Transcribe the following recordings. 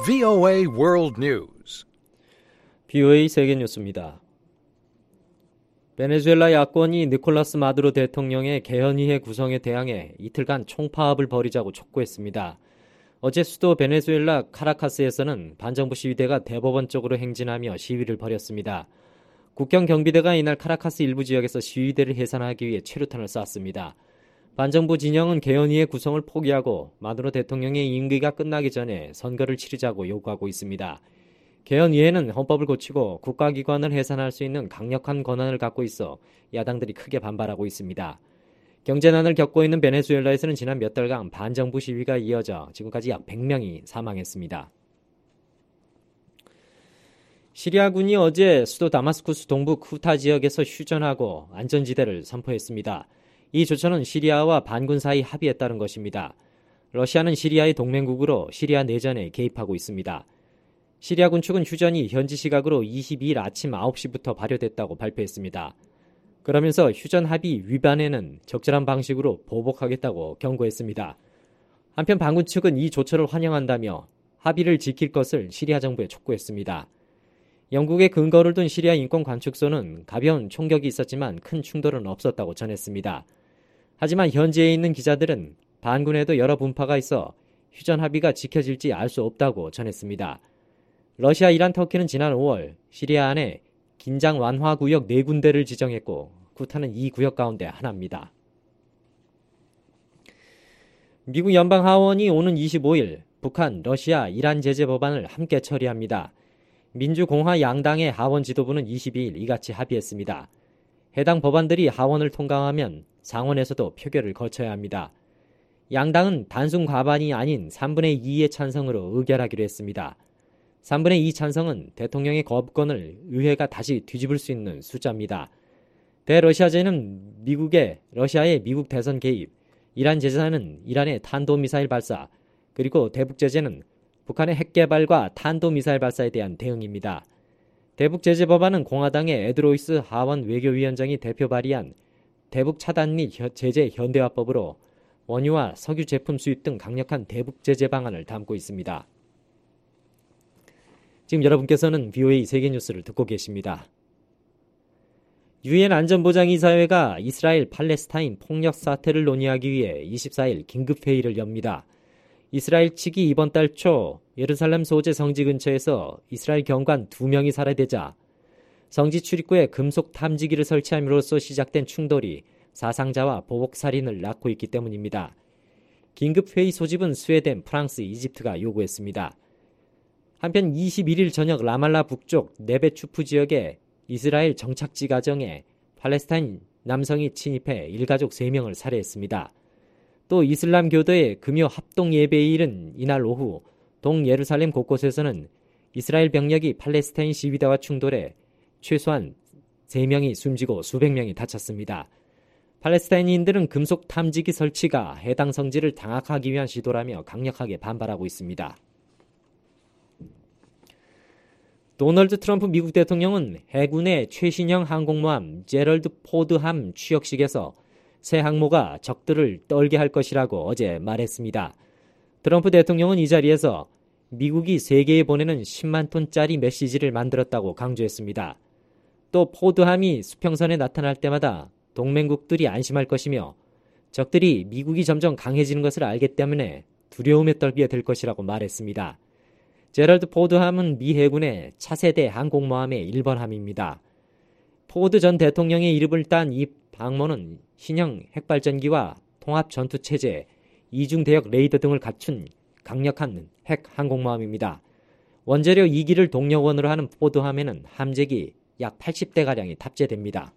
VOA World News. VOA 세계 뉴스입니다. 베네수엘라 야권이 니콜라스 마두로 대통령의 개헌의회 구성에 대항해 이틀간 총파업을 벌이자고 촉구했습니다. 어제 수도 베네수엘라 카라카스에서는 반정부 시위대가 대법원 쪽으로 행진하며 시위를 벌였습니다. 국경 경비대가 이날 카라카스 일부 지역에서 시위대를 해산하기 위해 최루탄을 쐈습니다. 반정부 진영은 개헌의회 구성을 포기하고 마두로 대통령의 임기가 끝나기 전에 선거를 치르자고 요구하고 있습니다. 개헌의회는 헌법을 고치고 국가기관을 해산할 수 있는 강력한 권한을 갖고 있어 야당들이 크게 반발하고 있습니다. 경제난을 겪고 있는 베네수엘라에서는 지난 몇 달간 반정부 시위가 이어져 지금까지 약 100명이 사망했습니다. 시리아군이 어제 수도 다마스쿠스 동부 쿠타 지역에서 휴전하고 안전지대를 선포했습니다. 이 조처는 시리아와 반군 사이 합의에 따른 것입니다. 러시아는 시리아의 동맹국으로 시리아 내전에 개입하고 있습니다. 시리아군 측은 휴전이 현지 시각으로 22일 아침 9시부터 발효됐다고 발표했습니다. 그러면서 휴전 합의 위반에는 적절한 방식으로 보복하겠다고 경고했습니다. 한편 반군 측은 이 조처를 환영한다며 합의를 지킬 것을 시리아 정부에 촉구했습니다. 영국의 근거를 둔 시리아 인권관측소는 가벼운 총격이 있었지만 큰 충돌은 없었다고 전했습니다. 하지만 현지에 있는 기자들은 반군에도 여러 분파가 있어 휴전 합의가 지켜질지 알 수 없다고 전했습니다. 러시아, 이란, 터키는 지난 5월 시리아 안에 긴장 완화 구역 4군데를 지정했고 쿠타는 이 구역 가운데 하나입니다. 미국 연방하원이 오는 25일 북한, 러시아, 이란 제재 법안을 함께 처리합니다. 민주공화 양당의 하원 지도부는 22일 이같이 합의했습니다. 해당 법안들이 하원을 통과하면 상원에서도 표결을 거쳐야 합니다. 양당은 단순 과반이 아닌 3분의 2의 찬성으로 의결하기로 했습니다. 3분의 2 찬성은 대통령의 거부권을 의회가 다시 뒤집을 수 있는 숫자입니다. 대러시아제는 러시아의 미국 대선 개입, 이란 제재는 이란의 탄도미사일 발사, 그리고 대북제재는 북한의 핵개발과 탄도미사일 발사에 대한 대응입니다. 대북제재 법안은 공화당의 에드로이스 하원 외교위원장이 대표 발의한 대북 차단 및 제재 현대화법으로 원유와 석유 제품 수입 등 강력한 대북 제재 방안을 담고 있습니다. 지금 여러분께서는 VOA 세계뉴스를 듣고 계십니다. 유엔 안전보장이사회가 이스라엘 팔레스타인 폭력 사태를 논의하기 위해 24일 긴급회의를 엽니다. 이스라엘 측이 이번 달 초 예루살렘 소재 성지 근처에서 이스라엘 경관 2명이 살해되자 성지 출입구에 금속 탐지기를 설치함으로써 시작된 충돌이 사상자와 보복살인을 낳고 있기 때문입니다. 긴급회의 소집은 스웨덴, 프랑스, 이집트가 요구했습니다. 한편 21일 저녁 라말라 북쪽 네베추프 지역의 이스라엘 정착지 가정에 팔레스타인 남성이 침입해 일가족 3명을 살해했습니다. 또 이슬람 교도의 금요 합동 예배일은 이날 오후 동예루살렘 곳곳에서는 이스라엘 병력이 팔레스타인 시위대와 충돌해 최소한 3명이 숨지고 수백 명이 다쳤습니다. 팔레스타인인들은 금속 탐지기 설치가 해당 성지를 장악하기 위한 시도라며 강력하게 반발하고 있습니다. 도널드 트럼프 미국 대통령은 해군의 최신형 항공모함 제럴드 포드함 취역식에서 새 항모가 적들을 떨게 할 것이라고 어제 말했습니다. 트럼프 대통령은 이 자리에서 미국이 세계에 보내는 10만 톤짜리 메시지를 만들었다고 강조했습니다. 또 포드함이 수평선에 나타날 때마다 동맹국들이 안심할 것이며 적들이 미국이 점점 강해지는 것을 알기 때문에 두려움에 떨게 될 것이라고 말했습니다. 제럴드 포드함은 미 해군의 차세대 항공모함의 1번함입니다. 포드 전 대통령의 이름을 딴 이 항모는 신형 핵발전기와 통합전투체제, 이중대역 레이더 등을 갖춘 강력한 핵 항공모함입니다. 원자력 2기를 동력원으로 하는 포드함에는 함재기 약 80대가량이 탑재됩니다.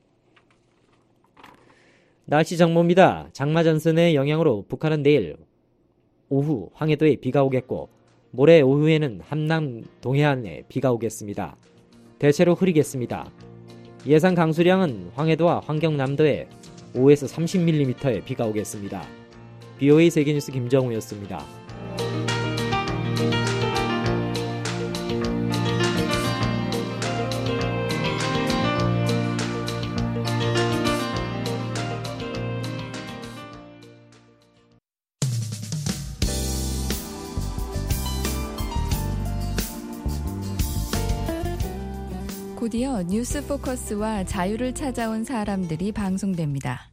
날씨 정보입니다. 장마 전선의 영향으로 북한은 내일 오후 황해도에 비가 오겠고 모레 오후에는 함남 동해안에 비가 오겠습니다. 대체로 흐리겠습니다. 예상 강수량은 황해도와 환경남도에 5에서 30mm의 비가 오겠습니다. VOA 세계뉴스 김정우였습니다. 곧이어 뉴스 포커스와 자유를 찾아온 사람들이 방송됩니다.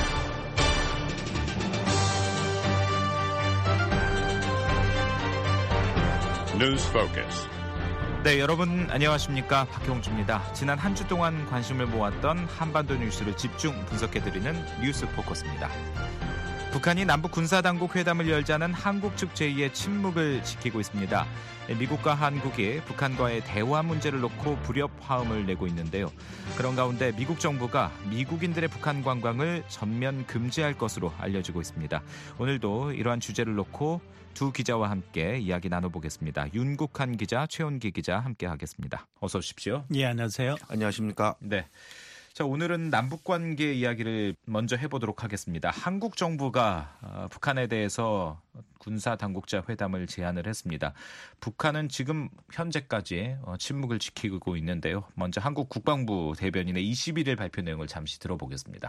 뉴스 포커스. 네, 여러분 안녕하십니까? 박형주입니다. 지난 한 주 동안 관심을 모았던 한반도 뉴스를 집중 분석해드리는 뉴스 포커스입니다. 북한이 남북 군사당국 회담을 열자는 한국 측 제의에 침묵을 지키고 있습니다. 미국과 한국이 북한과의 대화 문제를 놓고 불협 화음을 내고 있는데요. 그런 가운데 미국 정부가 미국인들의 북한 관광을 전면 금지할 것으로 알려지고 있습니다. 오늘도 이러한 주제를 놓고 두 기자와 함께 이야기 나눠보겠습니다. 윤국한 기자, 최원기 기자 함께하겠습니다. 어서 오십시오. 예, 안녕하세요. 안녕하십니까? 네. 자, 오늘은 남북관계 이야기를 먼저 해보도록 하겠습니다. 한국 정부가 북한에 대해서 군사당국자 회담을 제안을 했습니다. 북한은 지금 현재까지 침묵을 지키고 있는데요. 먼저 한국 국방부 대변인의 21일 발표 내용을 잠시 들어보겠습니다.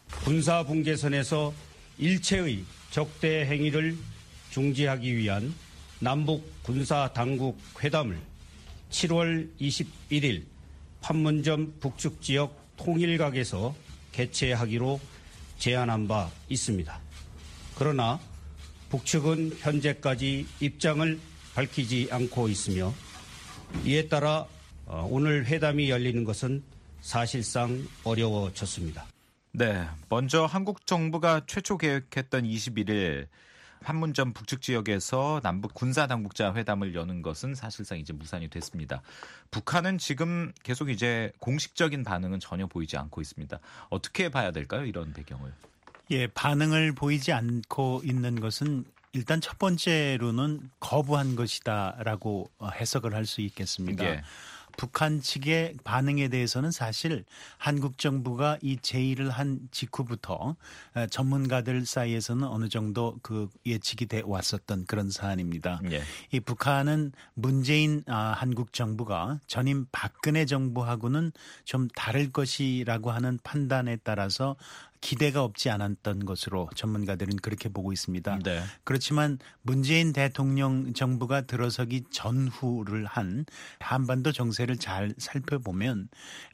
군사분계선에서 일체의 적대 행위를 중지하기 위한 남북 군사당국 회담을 7월 21일 판문점 북측 지역 통일각에서 개최하기로 제안한 바 있습니다. 그러나 북측은 현재까지 입장을 밝히지 않고 있으며 이에 따라 오늘 회담이 열리는 것은 사실상 어려워졌습니다. 네, 먼저 한국 정부가 최초 계획했던 21일 판문점 북측 지역에서 남북 군사당국자 회담을 여는 것은 사실상 이제 무산이 됐습니다. 북한은 지금 계속 이제 공식적인 반응은 전혀 보이지 않고 있습니다. 어떻게 봐야 될까요? 이런 배경을. 예, 반응을 보이지 않고 있는 것은 일단 첫 번째로는 거부한 것이다라고 해석을 할 수 있겠습니다. 예. 북한 측의 반응에 대해서는 사실 한국 정부가 이 제의를 한 직후부터 전문가들 사이에서는 어느 정도 그 예측이 돼 왔었던 그런 사안입니다. 예. 이 북한은 문재인 한국 정부가 전임 박근혜 정부하고는 좀 다를 것이라고 하는 판단에 따라서 기대가 없지 않았던 것으로 전문가들은 그렇게 보고 있습니다. 네. 그렇지만 문재인 대통령 정부가 들어서기 전후를 한 한반도 정세를 잘 살펴보면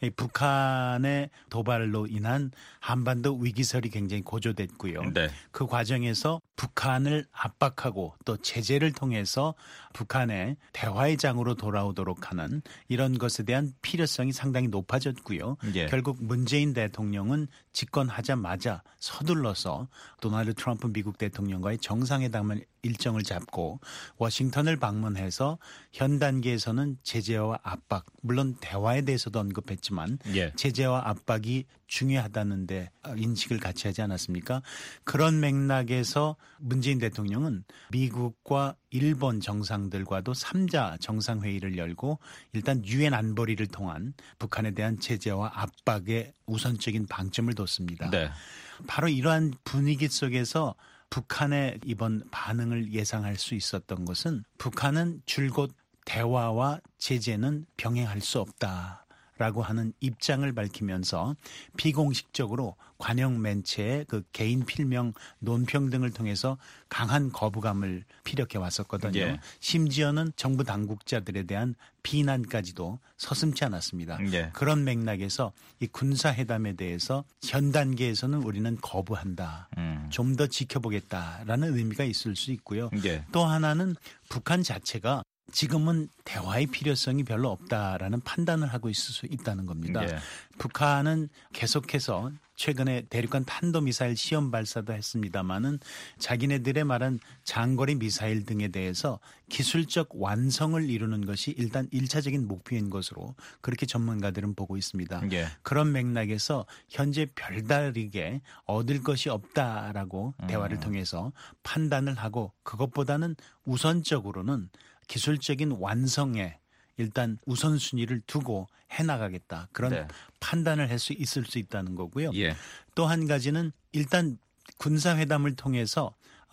북한의 도발로 인한 한반도 위기설이 굉장히 고조됐고요. 네. 그 과정에서 북한을 압박하고 또 제재를 통해서 북한의 대화의 장으로 돌아오도록 하는 이런 것에 대한 필요성이 상당히 높아졌고요. 예. 결국 문재인 대통령은 집권하자마자 서둘러서 도널드 트럼프 미국 대통령과의 정상회담을 일정을 잡고 워싱턴을 방문해서 현 단계에서는 제재와 압박, 물론 대화에 대해서도 언급했지만 예. 제재와 압박이 중요하다는데 인식을 같이 하지 않았습니까? 그런 맥락에서 문재인 대통령은 미국과 일본 정상들과도 3자 정상회의를 열고 일단 유엔 안보리를 통한 북한에 대한 제재와 압박에 우선적인 방점을 뒀습니다. 네. 바로 이러한 분위기 속에서 북한의 이번 반응을 예상할 수 있었던 것은 북한은 줄곧 대화와 제재는 병행할 수 없다라고 하는 입장을 밝히면서 비공식적으로 관영 매체의 그 개인 필명 논평 등을 통해서 강한 거부감을 피력해 왔었거든요. 예. 심지어는 정부 당국자들에 대한 비난까지도 서슴지 않았습니다. 예. 그런 맥락에서 이 군사회담에 대해서 현 단계에서는 우리는 거부한다. 좀 더 지켜보겠다라는 의미가 있을 수 있고요. 예. 또 하나는 북한 자체가 지금은 대화의 필요성이 별로 없다라는 판단을 하고 있을 수 있다는 겁니다. 예. 북한은 계속해서 최근에 대륙간 탄도미사일 시험 발사도 했습니다마는 자기네들의 말한 장거리 미사일 등에 대해서 기술적 완성을 이루는 것이 일단 1차적인 목표인 것으로 그렇게 전문가들은 보고 있습니다. 예. 그런 맥락에서 현재 별다르게 얻을 것이 없다라고 대화를 통해서 판단을 하고 그것보다는 우선적으로는 기술적인 완성에 일단 우선순위를 두고 해나가겠다. 그런 네. 판단을 할 수 있을 수 있다는 거고요. 예. 또 한 가지는 일단 군사회담을 통해서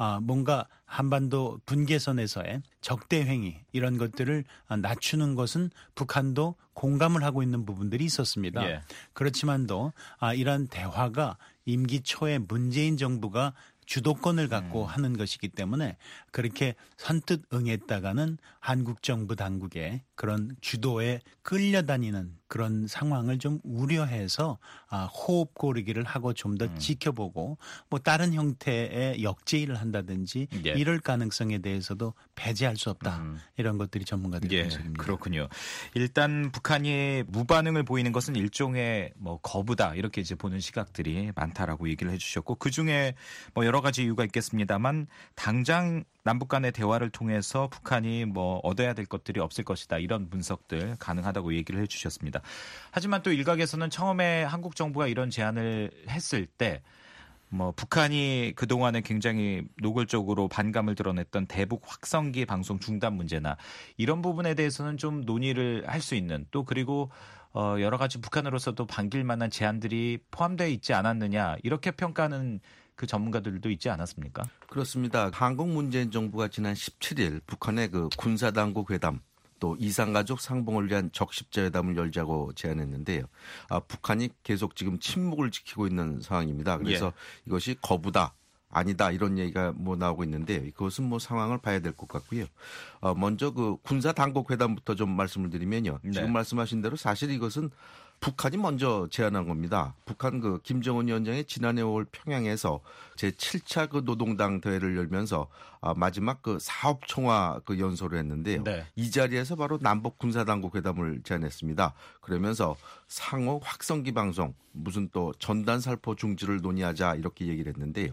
뭔가 한반도 분계선에서의 적대 행위 이런 것들을 낮추는 것은 북한도 공감을 하고 있는 부분들이 있었습니다. 예. 그렇지만도 이런 대화가 임기 초에 문재인 정부가 주도권을 갖고 하는 것이기 때문에 그렇게 선뜻 응했다가는 한국 정부 당국의 그런 주도에 끌려다니는 그런 상황을 좀 우려해서 호흡 고르기를 하고 좀 더 지켜보고 뭐 다른 형태의 역제의를 한다든지 예. 이럴 가능성에 대해서도 배제할 수 없다. 이런 것들이 전문가들의 분석입니다. 그렇군요. 일단 북한이 무반응을 보이는 것은 일종의 뭐 거부다 이렇게 이제 보는 시각들이 많다라고 얘기를 해주셨고 그 중에 뭐 여러 가지 이유가 있겠습니다만 당장 남북 간의 대화를 통해서 북한이 뭐 얻어야 될 것들이 없을 것이다. 이런 분석들 가능하다고 얘기를 해주셨습니다. 하지만 또 일각에서는 처음에 한국 정부가 이런 제안을 했을 때 뭐 북한이 그동안에 굉장히 노골적으로 반감을 드러냈던 대북 확성기 방송 중단 문제나 이런 부분에 대해서는 좀 논의를 할 수 있는 또 그리고 여러 가지 북한으로서도 반길 만한 제안들이 포함되어 있지 않았느냐 이렇게 평가하는 그 전문가들도 있지 않았습니까? 그렇습니다. 한국 문재인 정부가 지난 17일 북한의 그 군사당국 회담 또 이산가족 상봉을 위한 적십자회담을 열자고 제안했는데요. 북한이 계속 지금 침묵을 지키고 있는 상황입니다. 그래서 이것이 거부다. 아니다 이런 얘기가 뭐 나오고 있는데 그것은 뭐 상황을 봐야 될 것 같고요. 먼저 그 군사 당국 회담부터 좀 말씀을 드리면요. 지금 말씀하신 대로 사실 이것은 북한이 먼저 제안한 겁니다. 북한 그 김정은 위원장이 지난해 5월 평양에서 제7차 그 노동당 대회를 열면서 마지막 그 사업 총화 그 연설을 했는데요. 이 자리에서 바로 남북 군사 당국 회담을 제안했습니다. 그러면서 상호 확성기 방송 무슨 또 전단 살포 중지를 논의하자 이렇게 얘기를 했는데요.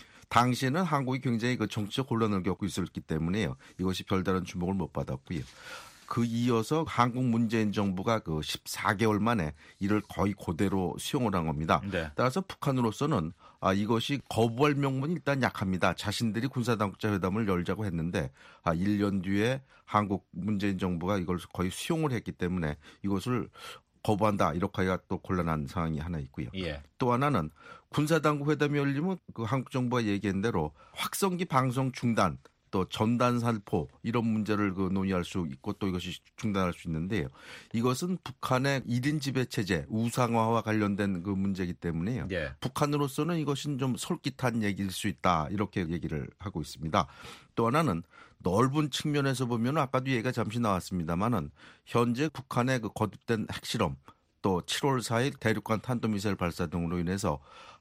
당시에는 한국이 굉장히 그 정치적 혼란을 겪고 있었기 때문에요. 이것이 별다른 주목을 못 받았고요. 그 이어서 한국 문재인 정부가 그 14개월 만에 이를 거의 그대로 수용을 한 겁니다. 따라서 북한으로서는 이것이 거부할 명분이 일단 약합니다. 자신들이 군사당국자 회담을 열자고 했는데 1년 뒤에 한국 문재인 정부가 이걸 거의 수용을 했기 때문에 이것을 거부한다. 이렇게 하기가 또 곤란한 상황이 하나 있고요. 또 하나는 군사당국 회담이 열리면 그 한국 정부가 얘기한 대로 확성기 방송 중단 또 전단 살포 이런 문제를 그 논의할 수 있고 또 이것이 중단할 수 있는데요. 이것은 북한의 1인 지배 체제 우상화와 관련된 그 문제이기 때문에요. 북한으로서는 이것은 좀 솔깃한 얘기일 수 있다. 이렇게 얘기를 하고 있습니다. 또 하나는 넓은 측면에서 보면 아까도 얘기가 잠시 나왔습니다만은 현재 북한의 그 거듭된 핵실험 또 7월 4일 대륙간 탄도미사일 발사 등으로 인해서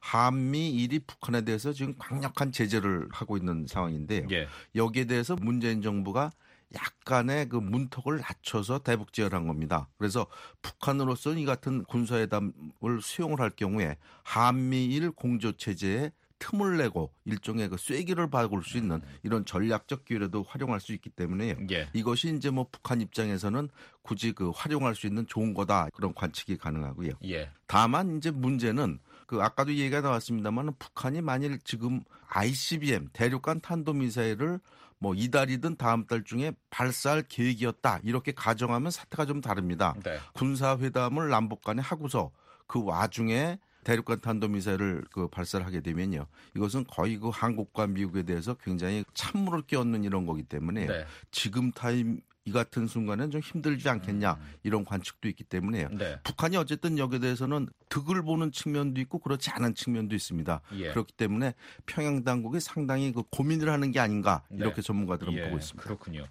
한미일이 북한에 대해서 지금 강력한 제재를 하고 있는 상황인데요. 여기에 대해서 문재인 정부가 약간의 그 문턱을 낮춰서 대북 제어한 겁니다. 그래서 북한으로서는 이 같은 군사회담을 수용을 할 경우에 한미일 공조 체제에 틈을 내고 일종의 그 쐐기를 박을 수 있는 이런 전략적 기회라도 활용할 수 있기 때문에요. 이것이 이제 뭐 북한 입장에서는 굳이 그 활용할 수 있는 좋은 거다 그런 관측이 가능하고요. 다만 이제 문제는 그 아까도 얘기가 나왔습니다만 북한이 만일 지금 ICBM 대륙간 탄도미사일을 뭐 이달이든 다음 달 중에 발사할 계획이었다 이렇게 가정하면 사태가 좀 다릅니다. 군사회담을 남북 간에 하고서 그 와중에 대륙간 탄도미사일을 그 발사를 하게 되면요. 이것은 거의 그 한국과 미국에 대해서 굉장히 찬물을 끼얹는 이런 거기 때문에 지금 타임 이 같은 순간은 좀 힘들지 않겠냐 이런 관측도 있기 때문에 북한이 어쨌든 여기에 대해서는 득을 보는 측면도 있고 그렇지 않은 측면도 있습니다. 그렇기 때문에 평양 당국이 상당히 그 고민을 하는 게 아닌가 이렇게 전문가들은 보고 있습니다. 그렇군요.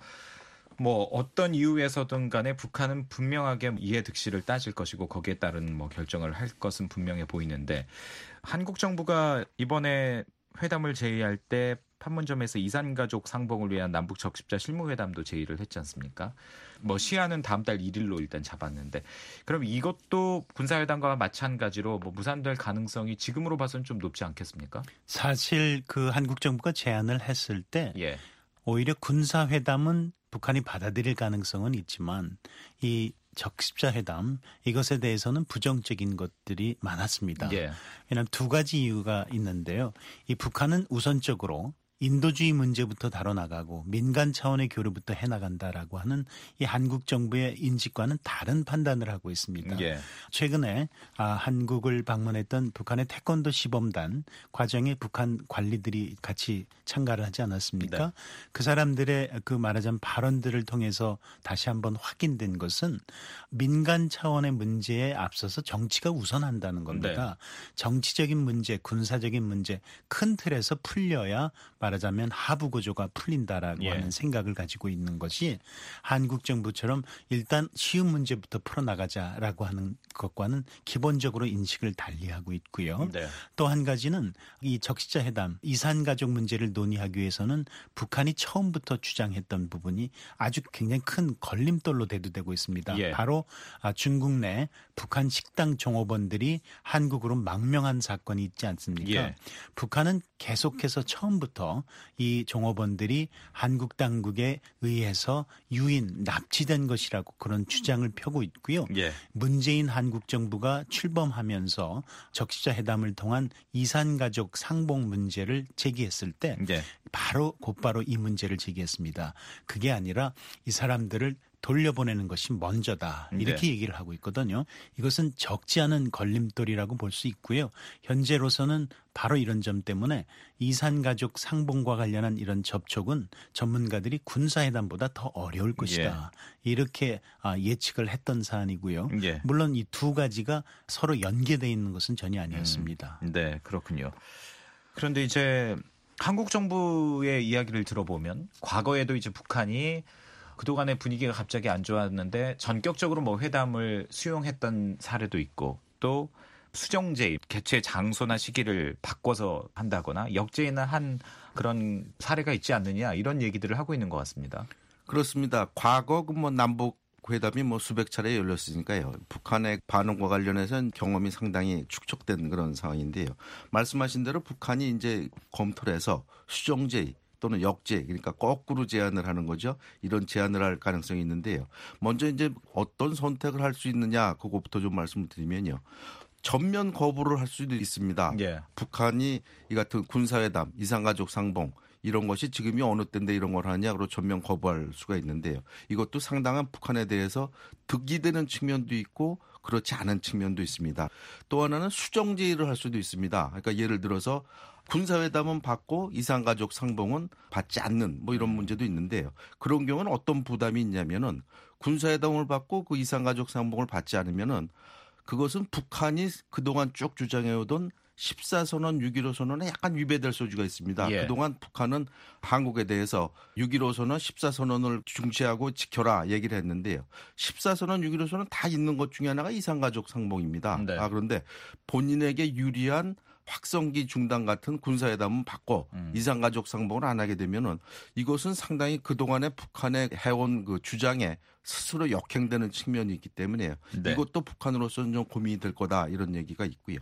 뭐 어떤 이유에서든 간에 북한은 분명하게 이해득실을 따질 것이고 거기에 따른 뭐 결정을 할 것은 분명해 보이는데 한국 정부가 이번에 회담을 제의할 때 판문점에서 이산가족 상봉을 위한 남북 적십자 실무회담도 제의를 했지 않습니까? 뭐 시한은 다음 달 1일로 일단 잡았는데 그럼 이것도 군사회담과 마찬가지로 뭐 무산될 가능성이 지금으로 봐서는 좀 높지 않겠습니까? 사실 그 한국 정부가 제안을 했을 때 오히려 군사회담은 북한이 받아들일 가능성은 있지만 이 적십자 회담 이것에 대해서는 부정적인 것들이 많았습니다. 왜냐하면 두 가지 이유가 있는데요. 이 북한은 우선적으로 인도주의 문제부터 다뤄나가고 민간 차원의 교류부터 해나간다라고 하는 이 한국 정부의 인식과는 다른 판단을 하고 있습니다. 최근에 한국을 방문했던 북한의 태권도 시범단 과정에 북한 관리들이 같이 참가를 하지 않았습니까? 그 사람들의 그 말하자면 발언들을 통해서 다시 한번 확인된 것은 민간 차원의 문제에 앞서서 정치가 우선한다는 겁니다. 정치적인 문제, 군사적인 문제 큰 틀에서 풀려야 말하자면 하부 구조가 풀린다라고 하는 생각을 가지고 있는 것이 한국 정부처럼 일단 쉬운 문제부터 풀어나가자라고 하는 것과는 기본적으로 인식을 달리하고 있고요. 네. 또 한 가지는 이 적시자 회담, 이산가족 문제를 논의하기 위해서는 북한이 처음부터 주장했던 부분이 아주 굉장히 큰 걸림돌로 대두되고 있습니다. 바로 중국 내 북한 식당 종업원들이 한국으로 망명한 사건이 있지 않습니까? 북한은 계속해서 처음부터 이 종업원들이 한국 당국에 의해서 유인, 납치된 것이라고 그런 주장을 펴고 있고요. 문재인 한국 정부가 출범하면서 적시자 회담을 통한 이산가족 상봉 문제를 제기했을 때 곧바로 이 문제를 제기했습니다. 그게 아니라 이 사람들을 돌려보내는 것이 먼저다. 이렇게 얘기를 하고 있거든요. 이것은 적지 않은 걸림돌이라고 볼 수 있고요. 현재로서는 바로 이런 점 때문에 이산가족 상봉과 관련한 이런 접촉은 전문가들이 군사회담보다 더 어려울 것이다. 이렇게 예측을 했던 사안이고요. 물론 이 두 가지가 서로 연계되어 있는 것은 전혀 아니었습니다. 네, 그렇군요. 그런데 이제 한국 정부의 이야기를 들어보면 과거에도 이제 북한이 그동안의 분위기가 갑자기 안 좋았는데 전격적으로 뭐 회담을 수용했던 사례도 있고 또 수정제의 개최 장소나 시기를 바꿔서 한다거나 역제의나 한 그런 사례가 있지 않느냐 이런 얘기들을 하고 있는 것 같습니다. 그렇습니다. 과거 뭐 남북 회담이 뭐 수백 차례 열렸으니까요. 북한의 반응과 관련해서는 경험이 상당히 축적된 그런 상황인데요. 말씀하신 대로 북한이 이제 검토를 해서 수정제의 또는 역제, 그러니까 거꾸로 제안을 하는 거죠. 이런 제안을 할 가능성이 있는데요. 먼저 이제 어떤 선택을 할 수 있느냐, 그것부터 좀 말씀을 드리면요. 전면 거부를 할 수도 있습니다. 북한이 이 같은 군사회담, 이산가족 상봉 이런 것이 지금이 어느 때인데 이런 걸 하느냐, 그리고 전면 거부할 수가 있는데요. 이것도 상당한 북한에 대해서 득이 되는 측면도 있고 그렇지 않은 측면도 있습니다. 또 하나는 수정제의를 할 수도 있습니다. 그러니까 예를 들어서 군사회담은 받고 이산가족 상봉은 받지 않는 뭐 이런 문제도 있는데요. 그런 경우는 어떤 부담이 있냐면은 군사회담을 받고 그 이산가족 상봉을 받지 않으면은 그것은 북한이 그동안 쭉 주장해오던 14선언, 6.15 선언에 약간 위배될 소지가 있습니다. 그동안 북한은 한국에 대해서 6.15 선언, 14선언을 중시하고 지켜라 얘기를 했는데요. 14선언, 6.15 선언 다 있는 것 중에 하나가 이산가족 상봉입니다. 그런데 본인에게 유리한 확성기 중단 같은 군사회담은 받고 이산가족 상봉을 안 하게 되면은 이것은 상당히 그동안에 북한의 해온 그 주장에 스스로 역행되는 측면이 있기 때문에 이것도 북한으로서는 좀 고민이 될 거다 이런 얘기가 있고요.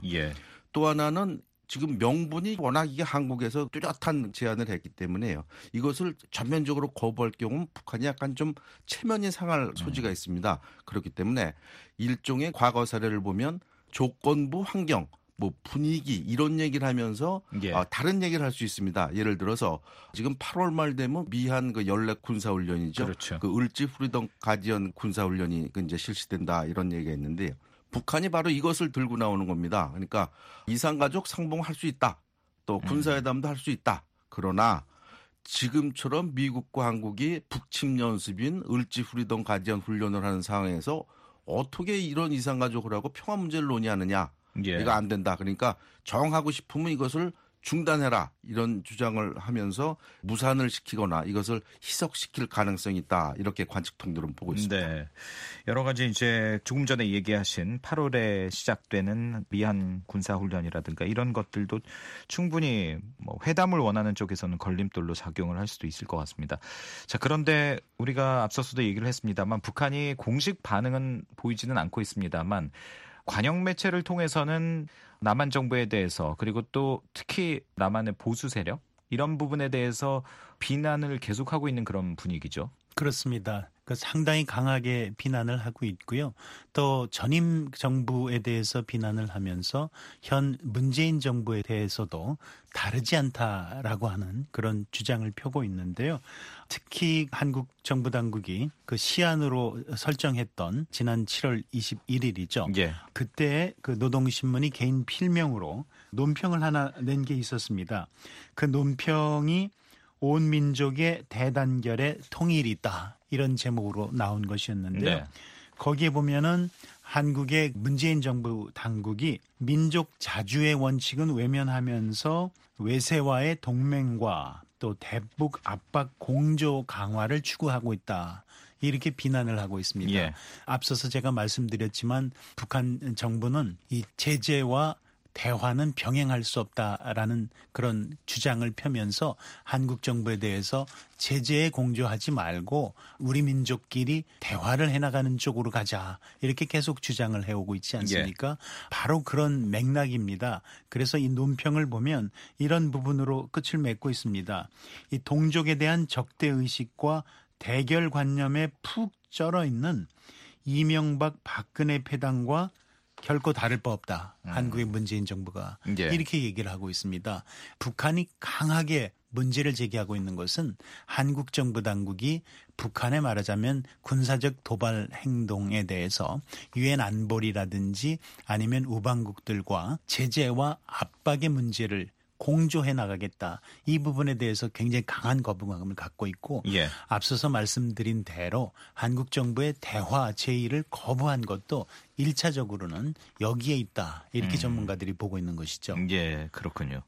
또 하나는 지금 명분이 워낙 이게 한국에서 뚜렷한 제안을 했기 때문에요. 이것을 전면적으로 거부할 경우는 북한이 약간 좀 체면이 상할 소지가 있습니다. 그렇기 때문에 일종의 과거 사례를 보면 조건부 환경, 뭐 분위기 이런 얘기를 하면서 다른 얘기를 할 수 있습니다. 예를 들어서 지금 8월 말 되면 미한 그 연례 군사훈련이죠. 그 을지 프리덤 가디언 군사훈련이 이제 실시된다 이런 얘기가 있는데요. 북한이 바로 이것을 들고 나오는 겁니다. 그러니까 이산가족 상봉할 수 있다. 또 군사회담도 할 수 있다. 그러나 지금처럼 미국과 한국이 북침 연습인 을지 프리덤 가디언 훈련을 하는 상황에서 어떻게 이런 이산가족을 하고 평화 문제를 논의하느냐. 이거 안 된다. 그러니까 정하고 싶으면 이것을 중단해라. 이런 주장을 하면서 무산을 시키거나 이것을 희석시킬 가능성이 있다. 이렇게 관측통들은 보고 있습니다. 네. 여러 가지 이제 조금 전에 얘기하신 8월에 시작되는 미한 군사훈련이라든가 이런 것들도 충분히 뭐 회담을 원하는 쪽에서는 걸림돌로 작용을 할 수도 있을 것 같습니다. 자, 그런데 우리가 앞서서도 얘기를 했습니다만 북한이 공식 반응은 보이지는 않고 있습니다만 관영 매체를 통해서는 남한 정부에 대해서 그리고 또 특히 남한의 보수 세력 이런 부분에 대해서 비난을 계속하고 있는 그런 분위기죠. 그렇습니다. 상당히 강하게 비난을 하고 있고요. 또 전임 정부에 대해서 비난을 하면서 현 문재인 정부에 대해서도 다르지 않다라고 하는 그런 주장을 펴고 있는데요. 특히 한국 정부 당국이 그 시한으로 설정했던 지난 7월 21일이죠. 그때 그 노동신문이 개인 필명으로 논평을 하나 낸 게 있었습니다. 그 논평이 온 민족의 대단결의 통일이다. 이런 제목으로 나온 것이었는데요. 거기에 보면은 한국의 문재인 정부 당국이 민족 자주의 원칙은 외면하면서 외세와의 동맹과 또 대북 압박 공조 강화를 추구하고 있다. 이렇게 비난을 하고 있습니다. 예. 앞서서 제가 말씀드렸지만 북한 정부는 이 제재와 대화는 병행할 수 없다라는 그런 주장을 펴면서 한국 정부에 대해서 제재에 공조하지 말고 우리 민족끼리 대화를 해나가는 쪽으로 가자 이렇게 계속 주장을 해오고 있지 않습니까? 바로 그런 맥락입니다. 그래서 이 논평을 보면 이런 부분으로 끝을 맺고 있습니다. 이 동족에 대한 적대의식과 대결관념에 푹 쩔어 있는 이명박 박근혜 패당과 결코 다를 바 없다. 한국의 문재인 정부가 이렇게 얘기를 하고 있습니다. 북한이 강하게 문제를 제기하고 있는 것은 한국 정부 당국이 북한에 말하자면 군사적 도발 행동에 대해서 유엔 안보리라든지 아니면 우방국들과 제재와 압박의 문제를 공조해 나가겠다. 이 부분에 대해서 굉장히 강한 거부감을 갖고 있고 앞서서 말씀드린 대로 한국 정부의 대화 제의를 거부한 것도 1차적으로는 여기에 있다. 이렇게 전문가들이 보고 있는 것이죠. 예, 그렇군요.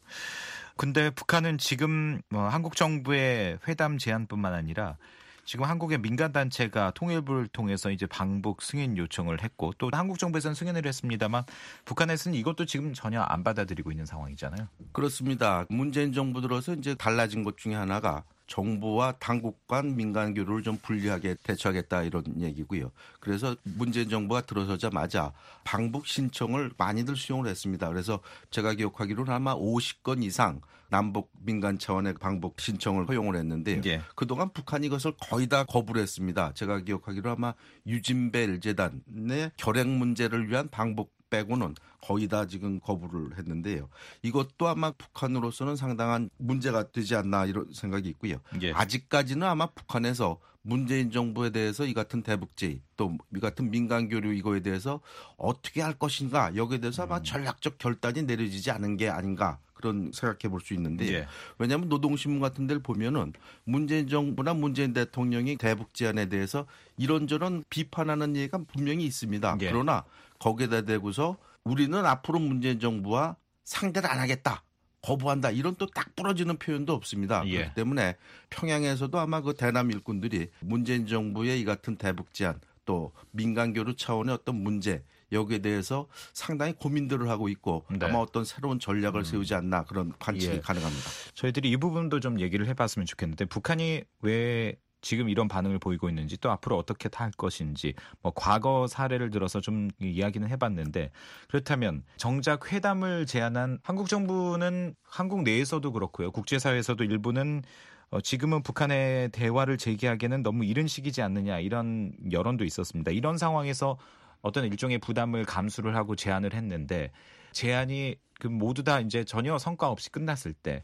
근데 북한은 지금 한국 정부의 회담 제안뿐만 아니라 지금 한국의 민간단체가 통일부를 통해서 이제 방북 승인 요청을 했고 또 한국 정부에서는 승인을 했습니다만 북한에서는 이것도 지금 전혀 안 받아들이고 있는 상황이잖아요. 그렇습니다. 문재인 정부 들어서 이제 달라진 것 중에 하나가 정부와 당국 간 민간 교류를 좀 불리하게 대처하겠다 이런 얘기고요. 그래서 문재인 정부가 들어서자마자 방북 신청을 많이들 수용을 했습니다. 그래서 제가 기억하기로는 아마 50건 이상 남북 민간 차원의 방북 신청을 허용을 했는데요. 그동안 북한이 이것을 거의 다 거부를 했습니다. 제가 기억하기로 아마 유진벨 재단의 결핵 문제를 위한 방북 빼고는 거의 다 지금 거부를 했는데요. 이것도 아마 북한으로서는 상당한 문제가 되지 않나 이런 생각이 있고요. 아직까지는 아마 북한에서 문재인 정부에 대해서 이 같은 대북제의 또 이 같은 민간 교류 이거에 대해서 어떻게 할 것인가 여기에 대해서 아마 전략적 결단이 내려지지 않은 게 아닌가 그런 생각해 볼 수 있는데 왜냐하면 노동신문 같은 데를 보면은 문재인 정부나 문재인 대통령이 대북 제안에 대해서 이런저런 비판하는 얘기가 분명히 있습니다. 그러나 거기에다 대고서 우리는 앞으로 문재인 정부와 상대를 안 하겠다. 거부한다. 이런 또 딱 부러지는 표현도 없습니다. 그렇기 때문에 평양에서도 아마 그 대남 일꾼들이 문재인 정부의 이 같은 대북 제안 또 민간 교류 차원의 어떤 문제 여기에 대해서 상당히 고민들을 하고 있고 아마 어떤 새로운 전략을 세우지 않나 그런 관측이 가능합니다. 저희들이 이 부분도 좀 얘기를 해봤으면 좋겠는데 북한이 왜 지금 이런 반응을 보이고 있는지 또 앞으로 어떻게 할 것인지 과거 사례를 들어서 좀 이야기는 해봤는데 그렇다면 정작 회담을 제안한 한국 정부는 한국 내에서도 그렇고요. 국제사회에서도 일부는 지금은 북한의 대화를 재개하기에는 너무 이른 시기지 않느냐 이런 여론도 있었습니다. 이런 상황에서 어떤 일종의 부담을 감수를 하고 제안을 했는데 제안이 모두 다 이제 전혀 성과 없이 끝났을 때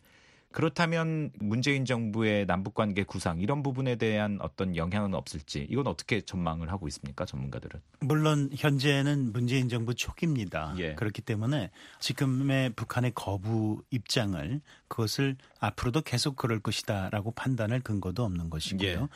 그렇다면 문재인 정부의 남북관계 구상 이런 부분에 대한 어떤 영향은 없을지 이건 어떻게 전망을 하고 있습니까? 전문가들은. 물론 현재는 문재인 정부 초기입니다. 그렇기 때문에 지금의 북한의 거부 입장을 그것을 앞으로도 계속 그럴 것이다라고 판단할 근거도 없는 것이고요.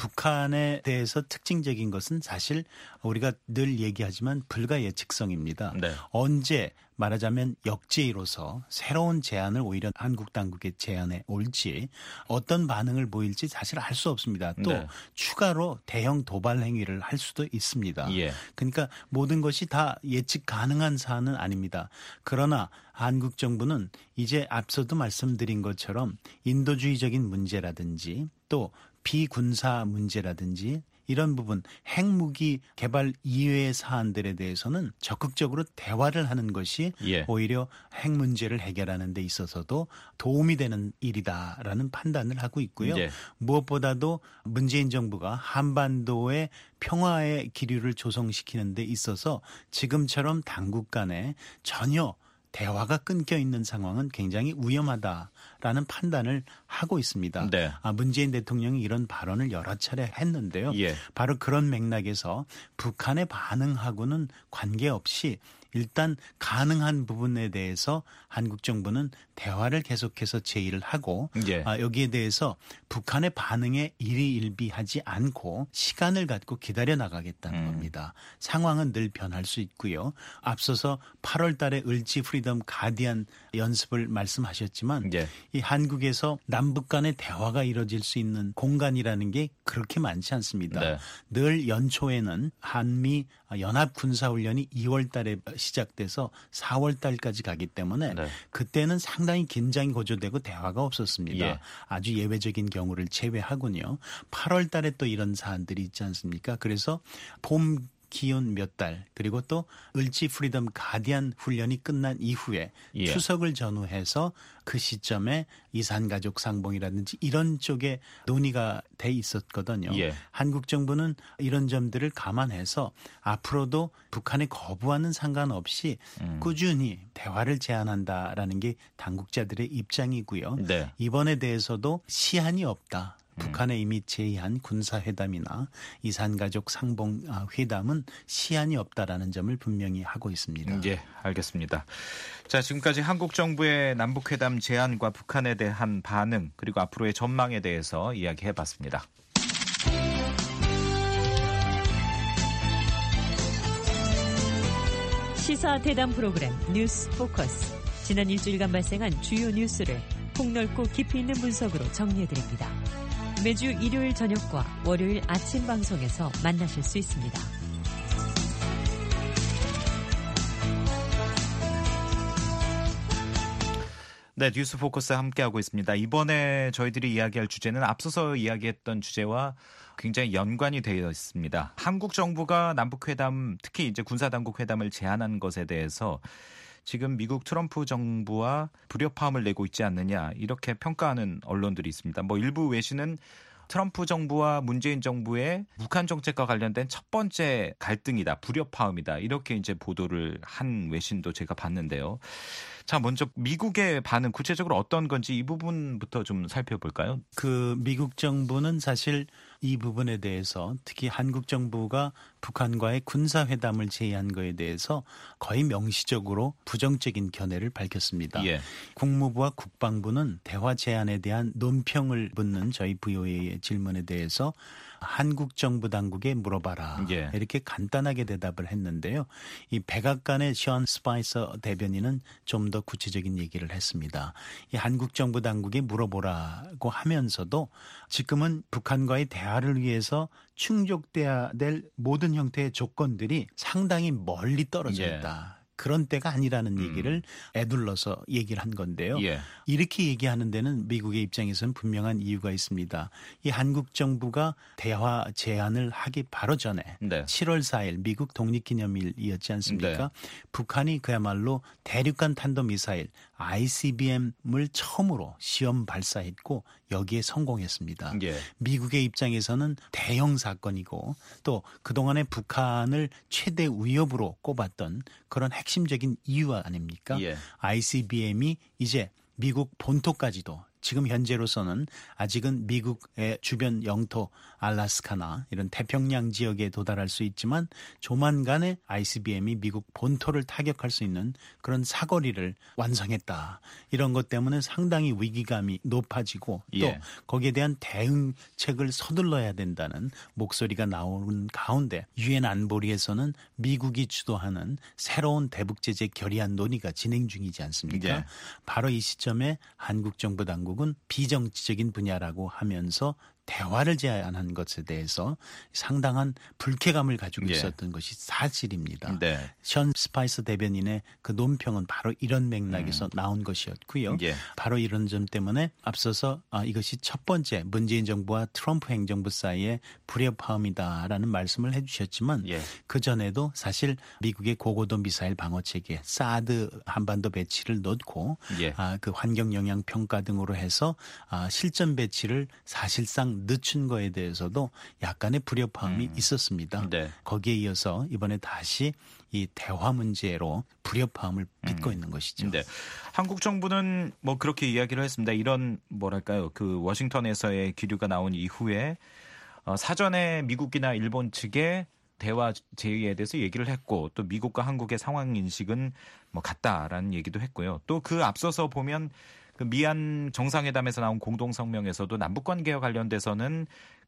북한에 대해서 특징적인 것은 사실 우리가 늘 얘기하지만 불가예측성입니다. 언제 말하자면 역제의로서 새로운 제안을 오히려 한국 당국의 제안에 올지 어떤 반응을 보일지 사실 알 수 없습니다. 또 추가로 대형 도발 행위를 할 수도 있습니다. 그러니까 모든 것이 다 예측 가능한 사안은 아닙니다. 그러나 한국 정부는 이제 앞서도 말씀드린 것처럼 인도주의적인 문제라든지 또 비군사 문제라든지 이런 부분 핵무기 개발 이외의 사안들에 대해서는 적극적으로 대화를 하는 것이 오히려 핵 문제를 해결하는 데 있어서도 도움이 되는 일이다라는 판단을 하고 있고요. 무엇보다도 문재인 정부가 한반도의 평화의 기류를 조성시키는 데 있어서 지금처럼 당국 간에 전혀 대화가 끊겨 있는 상황은 굉장히 위험하다라는 판단을 하고 있습니다. 문재인 대통령이 이런 발언을 여러 차례 했는데요. 바로 그런 맥락에서 북한의 반응하고는 관계없이 일단 가능한 부분에 대해서 한국 정부는 대화를 계속해서 제의를 하고 여기에 대해서 북한의 반응에 일희일비하지 않고 시간을 갖고 기다려 나가겠다는 겁니다. 상황은 늘 변할 수 있고요. 앞서서 8월 달에 을지 프리덤 가디안 연습을 말씀하셨지만 이 한국에서 남북 간의 대화가 이루어질 수 있는 공간이라는 게 그렇게 많지 않습니다. 네. 늘 연초에는 한미 연합 군사훈련이 2월 달에 시작돼서 4월 달까지 가기 때문에 네. 그때는 상당히 긴장이 고조되고 대화가 없었습니다. 예. 아주 예외적인 경우를 제외하군요. 8월 달에 또 이런 사안들이 있지 않습니까? 그래서 봄 기온 몇 달 그리고 또 을지 프리덤 가디안 훈련이 끝난 이후에 예. 추석을 전후해서 그 시점에 이산가족 상봉이라든지 이런 쪽에 논의가 돼 있었거든요. 예. 한국 정부는 이런 점들을 감안해서 앞으로도 북한의 거부와는 상관없이 꾸준히 대화를 제안한다라는 게 당국자들의 입장이고요. 네. 이번에 대해서도 시한이 없다. 북한에 이미 제의한 군사회담이나 이산가족 상봉 회담은 시한이 없다라는 점을 분명히 하고 있습니다. 예, 알겠습니다. 자, 지금까지 한국 정부의 남북회담 제안과 북한에 대한 반응 그리고 앞으로의 전망에 대해서 이야기해봤습니다. 시사 대담 프로그램 뉴스 포커스. 지난 일주일간 발생한 주요 뉴스를 폭넓고 깊이 있는 분석으로 정리해드립니다. 매주 일요일 저녁과 월요일 아침 방송에서 만나실 수 있습니다. 네, 뉴스 포커스 함께하고 있습니다. 이번에 저희들이 이야기할 주제는 앞서서 이야기했던 주제와 굉장히 연관이 되어 있습니다. 한국 정부가 남북회담, 특히 이제 군사당국 회담을 제안한 것에 대해서 지금 미국 트럼프 정부와 불협화음을 내고 있지 않느냐 이렇게 평가하는 언론들이 있습니다. 뭐 일부 외신은 트럼프 정부와 문재인 정부의 북한 정책과 관련된 첫 번째 갈등이다, 불협화음이다 이렇게 이제 보도를 한 외신도 제가 봤는데요. 자, 먼저 미국의 반응 구체적으로 어떤 건지 이 부분부터 좀 살펴볼까요? 그 미국 정부는 사실 이 부분에 대해서 특히 한국 정부가 북한과의 군사회담을 제의한 거에 대해서 거의 명시적으로 부정적인 견해를 밝혔습니다. 예. 국무부와 국방부는 대화 제안에 대한 논평을 묻는 저희 VOA의 질문에 대해서 한국 정부 당국에 물어봐라. 예. 이렇게 간단하게 대답을 했는데요. 이 백악관의 션 스파이서 대변인은 좀 더 구체적인 얘기를 했습니다. 이 한국 정부 당국에 물어보라고 하면서도 지금은 북한과의 대화를 위해서 충족돼야 될 모든 형태의 조건들이 상당히 멀리 떨어져 있다. 그런 때가 아니라는 얘기를 애둘러서 얘기를 한 건데요. 예. 이렇게 얘기하는 데는 미국의 입장에서는 분명한 이유가 있습니다. 이 한국 정부가 대화 제안을 하기 바로 전에 네. 7월 4일 미국 독립기념일이었지 않습니까? 네. 북한이 그야말로 대륙간 탄도미사일 ICBM을 처음으로 시험 발사했고 여기에 성공했습니다. 예. 미국의 입장에서는 대형 사건이고 또 그동안에 북한을 최대 위협으로 꼽았던 그런 핵심적인 이유 아닙니까? 예. ICBM이 이제 미국 본토까지도 지금 현재로서는 아직은 미국의 주변 영토 알래스카나 이런 태평양 지역에 도달할 수 있지만 조만간에 ICBM이 미국 본토를 타격할 수 있는 그런 사거리를 완성했다. 이런 것 때문에 상당히 위기감이 높아지고 또 예. 거기에 대한 대응책을 서둘러야 된다는 목소리가 나오는 가운데 유엔 안보리에서는 미국이 주도하는 새로운 대북 제재 결의안 논의가 진행 중이지 않습니까? 예. 바로 이 시점에 한국 정부 당국은 비정치적인 분야라고 하면서 대화를 제안한 것에 대해서 상당한 불쾌감을 가지고 예. 있었던 것이 사실입니다. 네. 션 스파이서 대변인의 그 논평은 바로 이런 맥락에서 나온 것이었고요. 예. 바로 이런 점 때문에 앞서서 이것이 첫 번째 문재인 정부와 트럼프 행정부 사이의 불협화음이다라는 말씀을 해주셨지만 예. 그전에도 사실 미국의 고고도 미사일 방어체계 사드 한반도 배치를 놓고 예. 그 환경 영향 평가 등으로 해서 실전 배치를 사실상 늦춘 거에 대해서도 약간의 불협화음이 있었습니다. 네. 거기에 이어서 이번에 다시 이 대화 문제로 불협화음을 빚고 있는 것이죠. 네. 한국 정부는 뭐 그렇게 이야기를 했습니다. 이런 뭐랄까요, 그 워싱턴에서의 기류가 나온 이후에 사전에 미국이나 일본 측에 대화 제의에 대해서 얘기를 했고 또 미국과 한국의 상황 인식은 뭐 같다라는 얘기도 했고요. 또 그 앞서서 보면 그 미얀 정상회담에서 나온 공동 성명에서도 남북 관계와 관련돼서는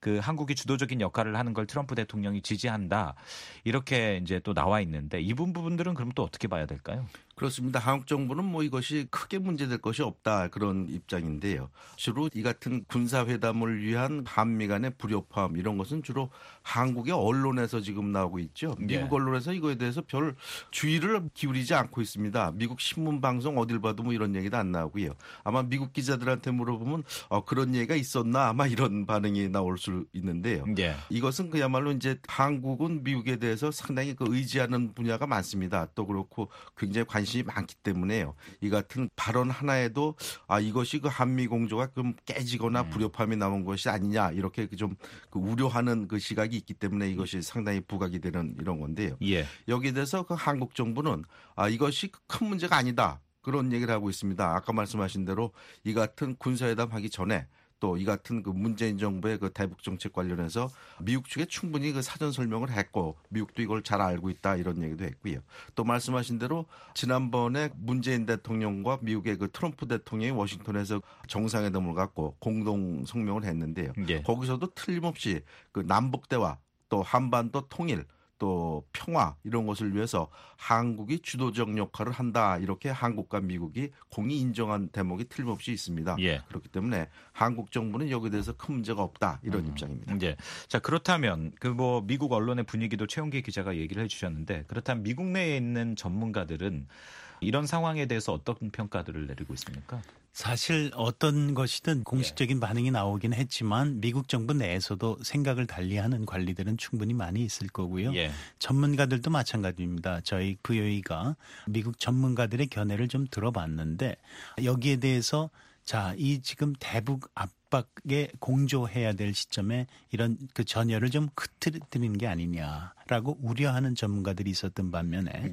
그 한국이 주도적인 역할을 하는 걸 트럼프 대통령이 지지한다. 이렇게 이제 또 나와 있는데 이 부분들은 그럼 또 어떻게 봐야 될까요? 그렇습니다. 한국 정부는 뭐 이것이 크게 문제될 것이 없다 그런 입장인데요. 주로 이 같은 군사회담을 위한 한미 간의 불협화음 이런 것은 주로 한국의 언론에서 지금 나오고 있죠. 미국 언론에서 이거에 대해서 별 주의를 기울이지 않고 있습니다. 미국 신문 방송 어딜 봐도 뭐 이런 얘기도 안 나오고요. 아마 미국 기자들한테 물어보면 그런 얘기가 있었나 아마 이런 반응이 나올 수 있는데요. 이것은 그야말로 이제 한국은 미국에 대해서 상당히 그 의지하는 분야가 많습니다. 또 그렇고 굉장히 관심이 많기 때문에요. 이 같은 발언 하나에도 이것이 그 한미 공조가 좀 깨지거나 불협화음이 나온 것이 아니냐 이렇게 좀 그 우려하는 그 시각이 있기 때문에 이것이 상당히 부각이 되는 이런 건데요. 여기에 대해서 그 한국 정부는 이것이 큰 문제가 아니다. 그런 얘기를 하고 있습니다. 아까 말씀하신 대로 이 같은 군사회담 하기 전에 또 이 같은 그 문재인 정부의 그 대북 정책 관련해서 미국 측에 충분히 그 사전 설명을 했고 미국도 이걸 잘 알고 있다 이런 얘기도 했고요. 또 말씀하신 대로 지난번에 문재인 대통령과 미국의 그 트럼프 대통령이 워싱턴에서 정상회담을 갖고 공동 성명을 했는데요. 거기서도 틀림없이 그 남북 대화 또 한반도 통일 또 평화 이런 것을 위해서 한국이 주도적 역할을 한다 이렇게 한국과 미국이 공히 인정한 대목이 틀림없이 있습니다. 그렇기 때문에 한국 정부는 여기에 대해서 큰 문제가 없다 이런 입장입니다. 자 그렇다면 그 뭐 미국 언론의 분위기도 최영기 기자가 얘기를 해주셨는데 그렇다면 미국 내에 있는 전문가들은 이런 상황에 대해서 어떤 평가들을 내리고 있습니까? 사실 어떤 것이든 공식적인 반응이 나오긴 했지만 미국 정부 내에서도 생각을 달리하는 관리들은 충분히 많이 있을 거고요. 전문가들도 마찬가지입니다. 저희 VOA가 미국 전문가들의 견해를 좀 들어봤는데 여기에 대해서 이 지금 대북 압박에 공조해야 될 시점에 이런 그 전열을 좀 흐트리는 게 아니냐라고 우려하는 전문가들이 있었던 반면에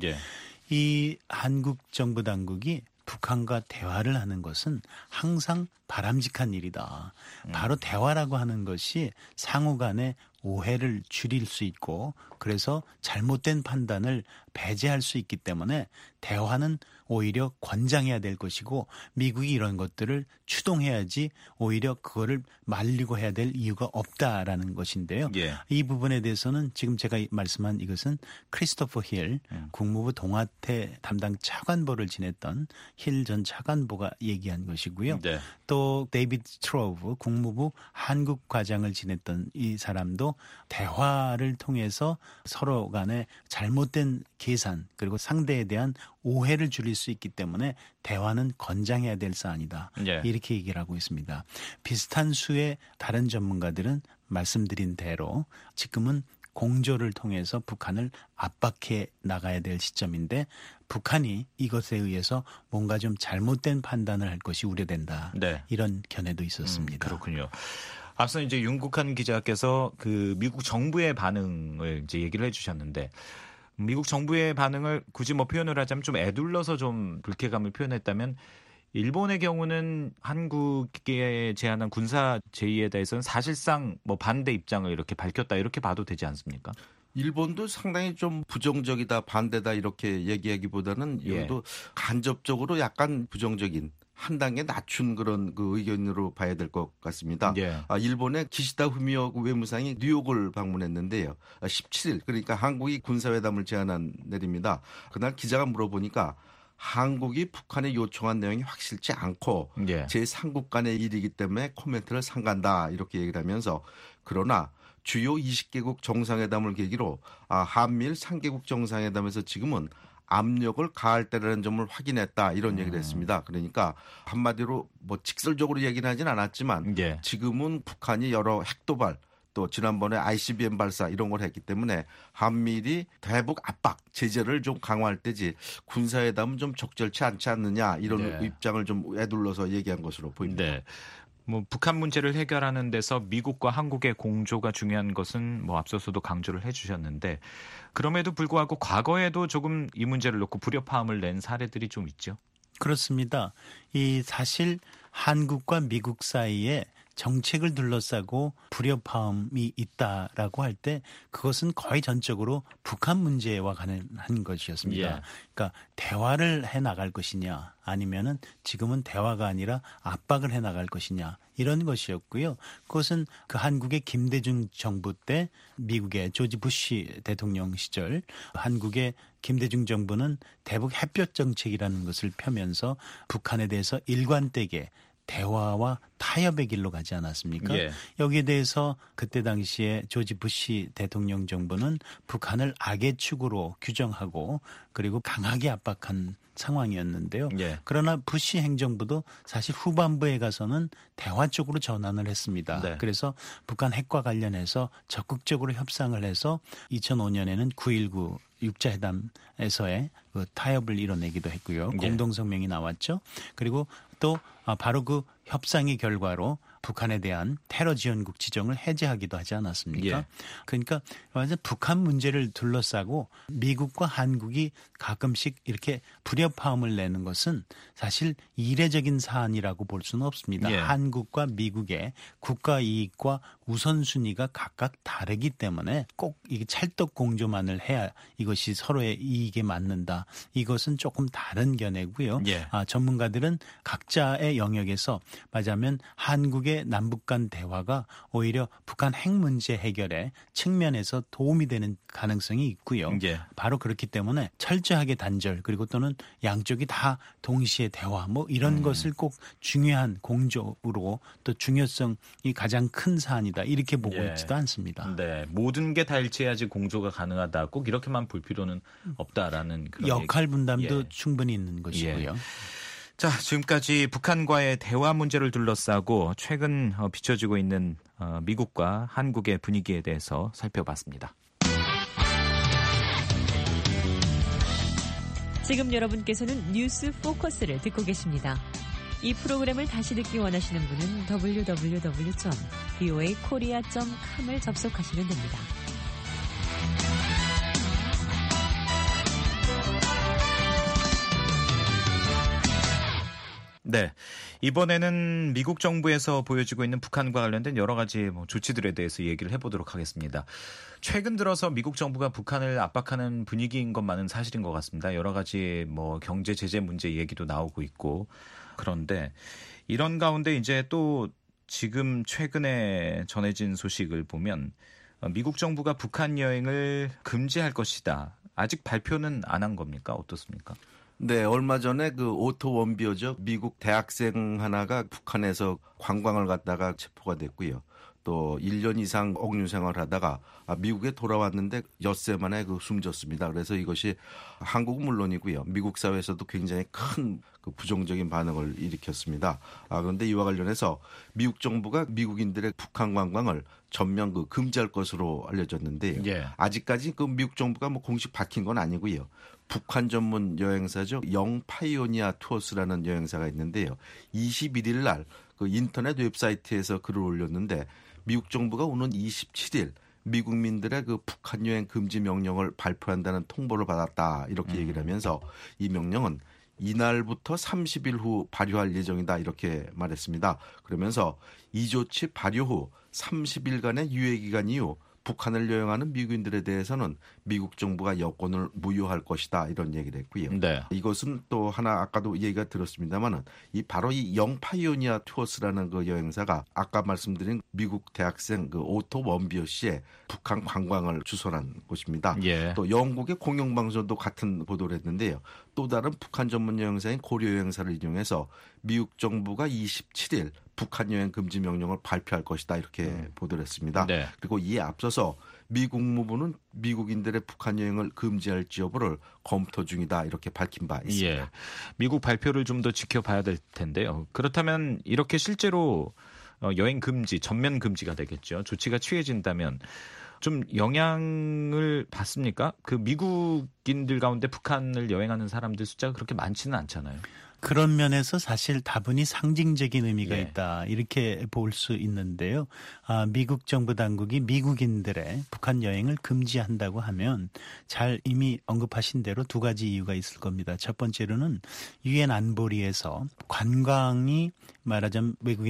이 한국 정부 당국이 북한과 대화를 하는 것은 항상 바람직한 일이다. 바로 대화라고 하는 것이 상호 간의 오해를 줄일 수 있고 그래서 잘못된 판단을 배제할 수 있기 때문에 대화는 오히려 권장해야 될 것이고 미국이 이런 것들을 추동해야지 오히려 그거를 말리고 해야 될 이유가 없다라는 것인데요. 이 부분에 대해서는 지금 제가 말씀한 이것은 크리스토퍼 힐 국무부 동아태 담당 차관보를 지냈던 힐 전 차관보가 얘기한 것이고요. 또 데이비드 스트로브 국무부 한국 과장을 지냈던 이 사람도 대화를 통해서 서로 간에 잘못된 계산 그리고 상대에 대한 오해를 줄일 수 있기 때문에 대화는 권장해야 될 사안이다. 이렇게 얘기를 하고 있습니다. 비슷한 수의 다른 전문가들은 말씀드린 대로 지금은 공조를 통해서 북한을 압박해 나가야 될 시점인데 북한이 이것에 의해서 뭔가 좀 잘못된 판단을 할 것이 우려된다. 이런 견해도 있었습니다. 그렇군요. 앞서 이제 윤국한 기자께서 그 미국 정부의 반응을 이제 얘기를 해주셨는데 미국 정부의 반응을 굳이 뭐 표현을 하자면 좀 애둘러서 좀 불쾌감을 표현했다면 일본의 경우는 한국에 제안한 군사 제의에 대해서는 사실상 뭐 반대 입장을 이렇게 밝혔다 이렇게 봐도 되지 않습니까? 일본도 상당히 좀 부정적이다 반대다 이렇게 얘기하기보다는 이것도 간접적으로 약간 부정적인 한 단계 낮춘 그런 그 의견으로 봐야 될 것 같습니다. 일본의 기시다 후미오 외무상이 뉴욕을 방문했는데요. 17일 그러니까 한국이 군사회담을 제안한 날입니다. 그날 기자가 물어보니까 한국이 북한에 요청한 내용이 확실치 않고 제3국 간의 일이기 때문에 코멘트를 삼간다 이렇게 얘기를 하면서 그러나 주요 20개국 정상회담을 계기로 한미일 3개국 정상회담에서 지금은 압력을 가할 때라는 점을 확인했다 이런 얘기를 했습니다. 그러니까 한마디로 뭐 직설적으로 얘기는 하진 않았지만 지금은 북한이 여러 핵도발 또 지난번에 ICBM 발사 이런 걸 했기 때문에 한미일이 대북 압박 제재를 좀 강화할 때지 군사회담은 좀 적절치 않지 않느냐 이런 입장을 좀 애둘러서 얘기한 것으로 보입니다. 뭐 북한 문제를 해결하는 데서 미국과 한국의 공조가 중요한 것은 뭐 앞서서도 강조를 해주셨는데 그럼에도 불구하고 과거에도 조금 이 문제를 놓고 불협화음을 낸 사례들이 좀 있죠. 그렇습니다. 이 사실 한국과 미국 사이에 정책을 둘러싸고 불협화음이 있다라고 할 때 그것은 거의 전적으로 북한 문제와 관련한 것이었습니다. 그러니까 대화를 해나갈 것이냐 아니면은 지금은 대화가 아니라 압박을 해나갈 것이냐 이런 것이었고요. 그것은 그 한국의 김대중 정부 때 미국의 조지 부시 대통령 시절 한국의 김대중 정부는 대북 햇볕 정책이라는 것을 펴면서 북한에 대해서 일관되게 대화와 타협의 길로 가지 않았습니까? 여기에 대해서 그때 당시에 조지 부시 대통령 정부는 북한을 악의 축으로 규정하고 그리고 강하게 압박한 상황이었는데요. 그러나 부시 행정부도 사실 후반부에 가서는 대화 쪽으로 전환을 했습니다. 그래서 북한 핵과 관련해서 적극적으로 협상을 해서 2005년에는 9.19 육자회담에서의 그 타협을 이뤄내기도 했고요. 공동성명이 나왔죠. 그리고 또 바로 그 협상의 결과로 북한에 대한 테러 지원국 지정을 해제하기도 하지 않았습니까? 그러니까 완전 북한 문제를 둘러싸고 미국과 한국이 가끔씩 이렇게 불협화음을 내는 것은 사실 이례적인 사안이라고 볼 수는 없습니다. 한국과 미국의 국가 이익과 우선순위가 각각 다르기 때문에 꼭 이게 찰떡공조만을 해야 이것이 서로의 이익에 맞는다. 이것은 조금 다른 견해고요. 전문가들은 각자의 영역에서 말하자면 한국의 남북 간 대화가 오히려 북한 핵 문제 해결에 측면에서 도움이 되는 가능성이 있고요. 바로 그렇기 때문에 철저하게 단절 그리고 또는 양쪽이 다 동시에 대화 뭐 이런 것을 꼭 중요한 공조로 또 중요성이 가장 큰 사안이다. 이렇게 보고 있지도 않습니다. 모든 게 다 일치해야지 공조가 가능하다. 꼭 이렇게만 볼 필요는 없다라는 그런 역할 분담도 충분히 있는 것이고요. 자, 지금까지 북한과의 대화 문제를 둘러싸고 최근 비춰지고 있는 미국과 한국의 분위기에 대해서 살펴봤습니다. 지금 여러분께서는 뉴스 포커스를 듣고 계십니다. 이 프로그램을 다시 듣기 원하시는 분은 www.voakorea.com을 접속하시면 됩니다. 네, 이번에는 미국 정부에서 보여지고 있는 북한과 관련된 여러 가지 조치들에 대해서 얘기를 해보도록 하겠습니다. 최근 들어서 미국 정부가 북한을 압박하는 분위기인 것만은 사실인 것 같습니다. 여러 가지 경제 제재 문제 얘기도 나오고 있고 그런데 이런 가운데 이제 또 지금 최근에 전해진 소식을 보면 미국 정부가 북한 여행을 금지할 것이다. 아직 발표는 안 한 겁니까? 어떻습니까? 네, 얼마 전에 그 오토 원비어죠. 미국 대학생 하나가 북한에서 관광을 갔다가 체포가 됐고요. 또 1년 이상 억류 생활을 하다가 미국에 돌아왔는데 엿새 만에 숨졌습니다. 그래서 이것이 한국은 물론이고요. 미국 사회에서도 굉장히 큰 부정적인 반응을 일으켰습니다. 그런데 이와 관련해서 미국 정부가 미국인들의 북한 관광을 전면 금지할 것으로 알려졌는데요. 아직까지 미국 정부가 공식 밝힌 건 아니고요. 북한 전문 여행사죠. 영파이오니아 투어스라는 여행사가 있는데요. 21일 날 인터넷 웹사이트에서 글을 올렸는데 미국 정부가 오는 27일 미국민들의 북한 여행 금지 명령을 발표한다는 통보를 받았다. 이렇게 얘기를 하면서 이 명령은 이날부터 30일 후 발효할 예정이다. 이렇게 말했습니다. 그러면서 이 조치 발효 후 30일간의 유예기간 이후 북한을 여행하는 미국인들에 대해서는 미국 정부가 여권을 무효할 것이다 이런 얘기를 했고요. 이것은 또 하나 아까도 얘기가 들었습니다만은 바로 이 영파이오니아 투어스라는 그 여행사가 아까 말씀드린 미국 대학생 오토 원비어 씨의 북한 관광을 주선한 곳입니다. 또 영국의 공영방송도 같은 보도를 했는데요. 또 다른 북한 전문 여행사인 고려 여행사를 이용해서 미국 정부가 27일 북한 여행 금지 명령을 발표할 것이다 이렇게 보도를 했습니다. 그리고 이에 앞서서 미 국무부는 미국인들의 북한 여행을 금지할지 여부를 검토 중이다 이렇게 밝힌 바 있습니다. 미국 발표를 좀 더 지켜봐야 될 텐데요. 그렇다면 이렇게 실제로 여행 금지, 전면 금지가 되겠죠. 조치가 취해진다면 좀 영향을 받습니까? 미국인들 가운데 북한을 여행하는 사람들 숫자가 그렇게 많지는 않잖아요. 그런 면에서 사실 다분히 상징적인 의미가 있다 이렇게 볼 수 있는데요. 미국 정부 당국이 미국인들의 북한 여행을 금지한다고 하면 잘 이미 언급하신 대로 두 가지 이유가 있을 겁니다. 첫 번째로는 유엔 안보리에서 관광이 말하자면 외국인들이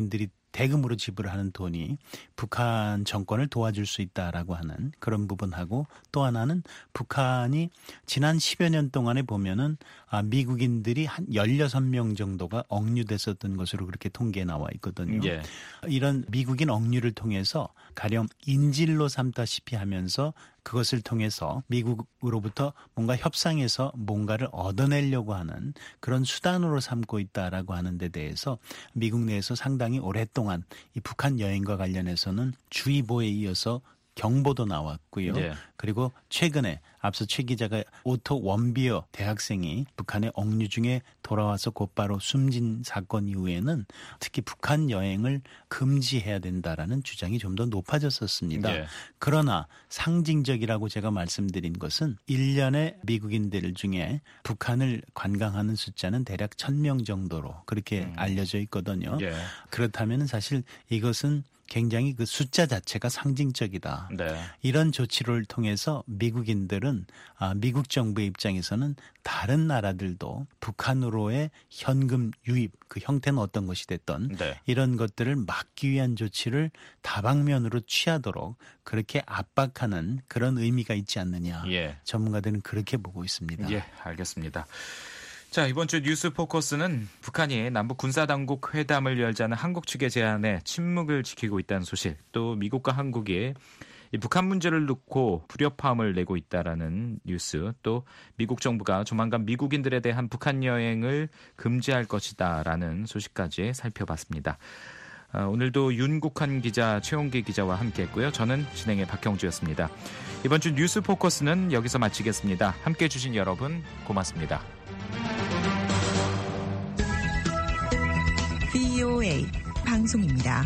대금으로 지불하는 돈이 북한 정권을 도와줄 수 있다라고 하는 그런 부분하고 또 하나는 북한이 지난 10여 년 동안에 보면은 미국인들이 한 16명 정도가 억류됐었던 것으로 그렇게 통계에 나와 있거든요. 예. 이런 미국인 억류를 통해서 가령 인질로 삼다시피 하면서 그것을 통해서 미국으로부터 뭔가 협상해서 뭔가를 얻어내려고 하는 그런 수단으로 삼고 있다라고 하는 데 대해서 미국 내에서 상당히 오랫동안 이 북한 여행과 관련해서는 주의보에 이어서 경보도 나왔고요. 네. 그리고 최근에 앞서 최 기자가 오토 원비어 대학생이 북한의 억류 중에 돌아와서 곧바로 숨진 사건 이후에는 특히 북한 여행을 금지해야 된다라는 주장이 좀 더 높아졌었습니다. 네. 그러나 상징적이라고 제가 말씀드린 것은 1년에 미국인들 중에 북한을 관광하는 숫자는 대략 1,000명 정도로 그렇게 알려져 있거든요. 예. 그렇다면 사실 이것은 굉장히 그 숫자 자체가 상징적이다. 네. 이런 조치를 통해서 미국인들은 미국 정부의 입장에서는 다른 나라들도 북한으로의 현금 유입, 그 형태는 어떤 것이 됐던 네. 이런 것들을 막기 위한 조치를 다방면으로 취하도록 그렇게 압박하는 그런 의미가 있지 않느냐. 예. 전문가들은 그렇게 보고 있습니다. 예, 알겠습니다. 자, 이번 주 뉴스 포커스는 북한이 남북 군사당국 회담을 열자는 한국 측의 제안에 침묵을 지키고 있다는 소식, 또 미국과 한국이 이 북한 문제를 놓고 불협화음을 내고 있다라는 뉴스, 또 미국 정부가 조만간 미국인들에 대한 북한 여행을 금지할 것이다라는 소식까지 살펴봤습니다. 오늘도 윤국환 기자, 최홍기 기자와 함께했고요. 저는 진행의 박형주였습니다. 이번 주 뉴스 포커스는 여기서 마치겠습니다. 함께해 주신 여러분 고맙습니다. VOA 방송입니다.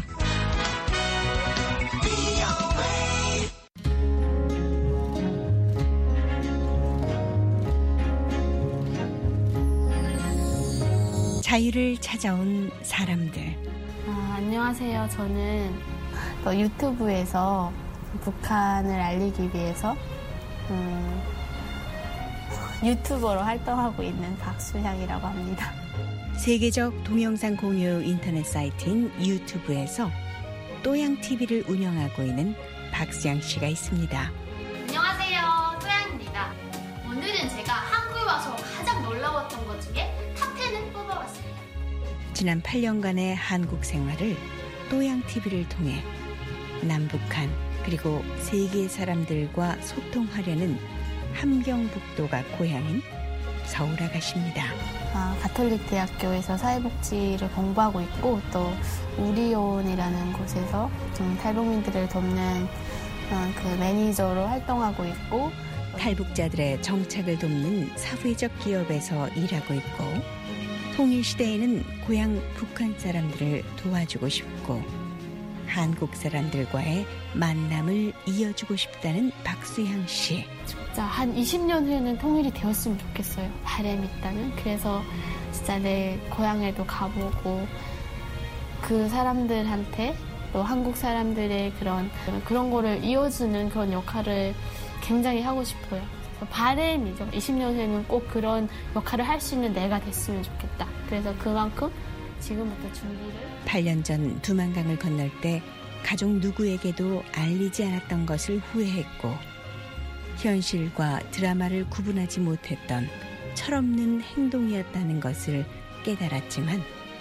자유를 찾아온 사람들. 안녕하세요. 저는 유튜브에서 북한을 알리기 위해서 유튜버로 활동하고 있는 박수향이라고 합니다. 세계적 동영상 공유 인터넷 사이트인 유튜브에서 또양TV를 운영하고 있는 박수향 씨가 있습니다. 안녕하세요. 또양입니다. 오늘은 제가 한국에 와서 가장 놀라웠던 것 중에 탑10을 뽑아봤습니다. 지난 8년간의 한국 생활을 또양TV를 통해 남북한 그리고 세계 사람들과 소통하려는 함경북도가 고향인 서울 아가씨입니다. 가톨릭 대학교에서 사회복지를 공부하고 있고 또 우리온이라는 곳에서 탈북민들을 돕는 그 매니저로 활동하고 있고 탈북자들의 정착을 돕는 사회적 기업에서 일하고 있고 통일시대에는 고향 북한 사람들을 도와주고 싶고 한국 사람들과의 만남을 이어주고 싶다는 박수향 씨. 진짜 한 20년 후에는 통일이 되었으면 좋겠어요. 바람이 있다는. 그래서 진짜 내 고향에도 가보고 그 사람들한테 또 한국 사람들의 그런 거를 이어주는 그런 역할을 굉장히 하고 싶어요. 바람이죠. 20년 후에는 꼭 그런 역할을 할 수 있는 내가 됐으면 좋겠다. 그래서 그만큼 지금부터 준비를. 8년 전 두만강을 건널 때 가족 누구에게도 알리지 않았던 것을 후회했고 현실과 드라마를 구분하지 못했던 철없는 행동이었다는 것을 깨달았지만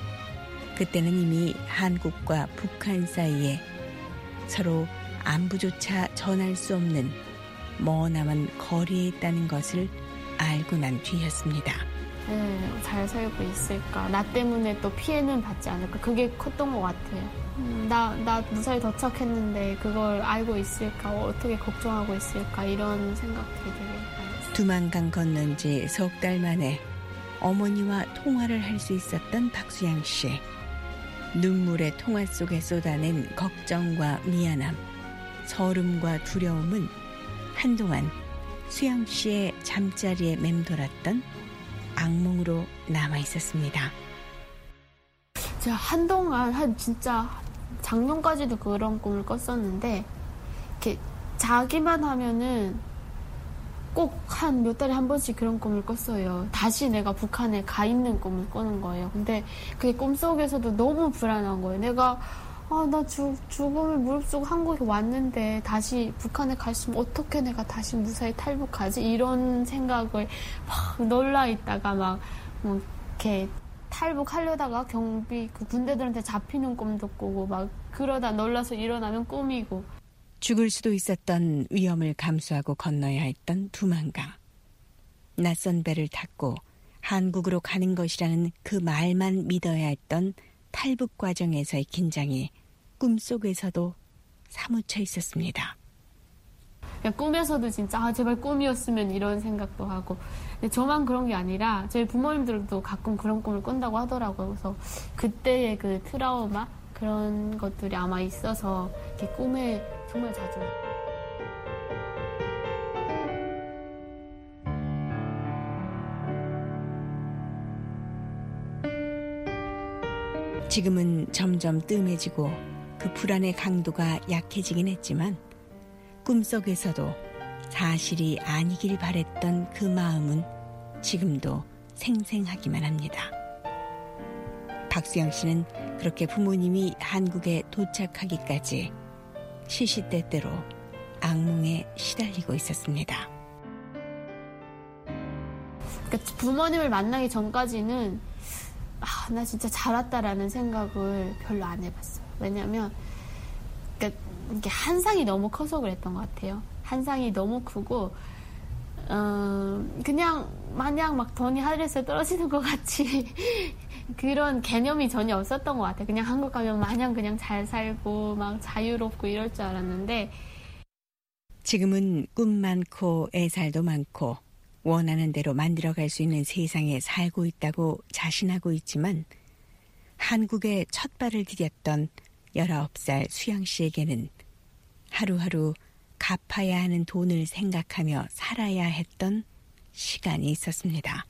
그때는 이미 한국과 북한 사이에 서로 안부조차 전할 수 없는 머나먼 거리에 있다는 것을 알고 난 뒤였습니다. 잘 살고 있을까? 나 때문에 또 피해는 받지 않을까? 그게 컸던 것 같아요. 나 무사히 도착했는데 그걸 알고 있을까? 어떻게 걱정하고 있을까? 이런 생각들이 되게 많았어요. 두만강 건넌 지 석 달 만에 어머니와 통화를 할 수 있었던 박수향 씨. 눈물의 통화 속에 쏟아낸 걱정과 미안함, 서름과 두려움은 한동안 수영 씨의 잠자리에 맴돌았던 악몽으로 남아 있었습니다. 제가 한동안 진짜 작년까지도 그런 꿈을 꿨었는데 이렇게 자기만 하면은 꼭 한 몇 달에 한 번씩 그런 꿈을 꿨어요. 다시 내가 북한에 가 있는 꿈을 꾸는 거예요. 근데 그게 꿈속에서도 너무 불안한 거예요. 내가 나 죽음을 무릅쓰고 한국에 왔는데 다시 북한에 갔으면 어떻게 내가 다시 무사히 탈북하지? 이런 생각을 막 놀라 있다가 막 이렇게 탈북하려다가 경비 그 군대들한테 잡히는 꿈도 꾸고 막 그러다 놀라서 일어나면 꿈이고. 죽을 수도 있었던 위험을 감수하고 건너야 했던 두만강. 낯선 배를 탔고 한국으로 가는 것이라는 그 말만 믿어야 했던 탈북 과정에서의 긴장이 꿈속에서도 사무쳐 있었습니다. 꿈에서도 진짜 제발 꿈이었으면 이런 생각도 하고. 근데 저만 그런 게 아니라 저희 부모님들도 가끔 그런 꿈을 꾼다고 하더라고요. 그래서 그때의 그 트라우마 그런 것들이 아마 있어서 이렇게 꿈에 정말 자주. 지금은 점점 뜸해지고 그 불안의 강도가 약해지긴 했지만 꿈속에서도 사실이 아니길 바랬던 그 마음은 지금도 생생하기만 합니다. 박수영 씨는 그렇게 부모님이 한국에 도착하기까지 시시때때로 악몽에 시달리고 있었습니다. 그러니까 부모님을 만나기 전까지는 나 진짜 잘 왔다라는 생각을 별로 안 해봤어요. 왜냐면 그러니까 이게 한상이 너무 커서 그랬던 것 같아요. 한상이 너무 크고 그냥 마냥 막 돈이 하늘에서 떨어지는 것 같이 그런 개념이 전혀 없었던 것 같아요. 그냥 한국 가면 마냥 그냥 잘 살고 막 자유롭고 이럴 줄 알았는데 지금은 꿈 많고 애살도 많고 원하는 대로 만들어갈 수 있는 세상에 살고 있다고 자신하고 있지만 한국에 첫 발을 디뎠던 19살 수영 씨에게는 하루하루 갚아야 하는 돈을 생각하며 살아야 했던 시간이 있었습니다.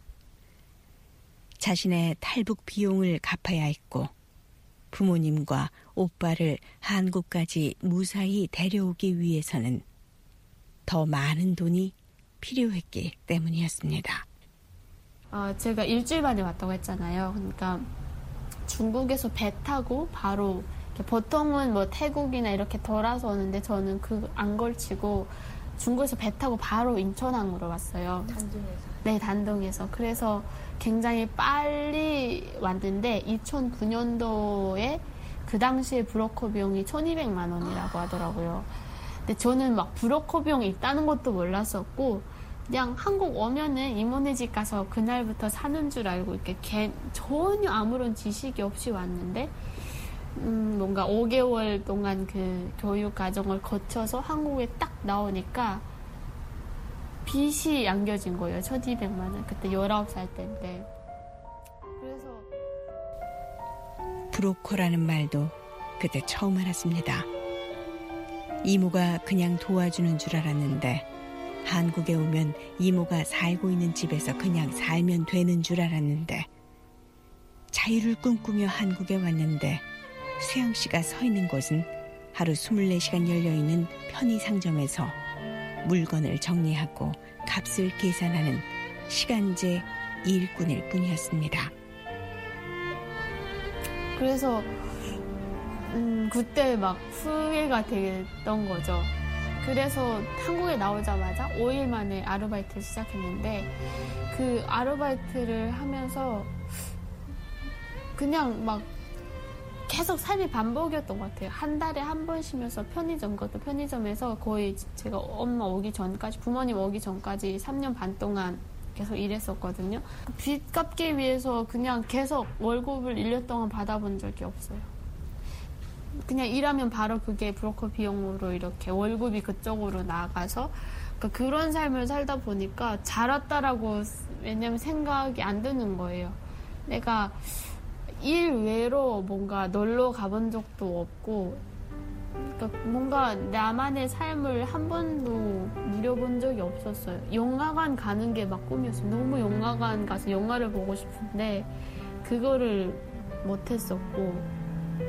자신의 탈북 비용을 갚아야 했고 부모님과 오빠를 한국까지 무사히 데려오기 위해서는 더 많은 돈이 필요했기 때문이었습니다. 제가 일주일 만에 왔다고 했잖아요. 그러니까 중국에서 배 타고 바로 보통은 뭐 태국이나 이렇게 돌아서 오는데 저는 안 걸치고 중국에서 배 타고 바로 인천항으로 왔어요. 단둥에서? 네, 단둥에서. 그래서 굉장히 빨리 왔는데 2009년도에 그 당시에 브로커 비용이 1,200만 원이라고 하더라고요. 근데 저는 막 브로커 비용이 있다는 것도 몰랐었고 그냥 한국 오면은 이모네 집 가서 그날부터 사는 줄 알고 이렇게 전혀 아무런 지식이 없이 왔는데 뭔가 5개월 동안 그 교육 과정을 거쳐서 한국에 딱 나오니까 빚이 안겨진 거예요. 1,200만 원. 그때 19살 때인데. 그래서 브로커라는 말도 그때 처음 알았습니다. 이모가 그냥 도와주는 줄 알았는데 한국에 오면 이모가 살고 있는 집에서 그냥 살면 되는 줄 알았는데 자유를 꿈꾸며 한국에 왔는데 수영 씨가 서 있는 곳은 하루 24시간 열려있는 편의상점에서 물건을 정리하고 값을 계산하는 시간제 일꾼일 뿐이었습니다. 그래서 그때 막 후회가 되던 거죠. 그래서 한국에 나오자마자 5일 만에 아르바이트를 시작했는데 그 아르바이트를 하면서 그냥 막 계속 삶이 반복이었던 것 같아요. 한 달에 한 번 쉬면서 그것도 편의점에서 거의 제가 엄마 오기 전까지, 부모님 오기 전까지 3년 반 동안 계속 일했었거든요. 빚 갚기 위해서 그냥 계속 월급을 1년 동안 받아본 적이 없어요. 그냥 일하면 바로 그게 브로커 비용으로 이렇게 월급이 그쪽으로 나가서 그런 삶을 살다 보니까 잘 왔다라고 왜냐면 생각이 안 드는 거예요. 내가 일 외로 뭔가 놀러 가본 적도 없고 그러니까 뭔가 나만의 삶을 한 번도 누려본 적이 없었어요. 영화관 가는 게 막 꿈이었어요. 너무 영화관 가서 영화를 보고 싶은데 그거를 못했었고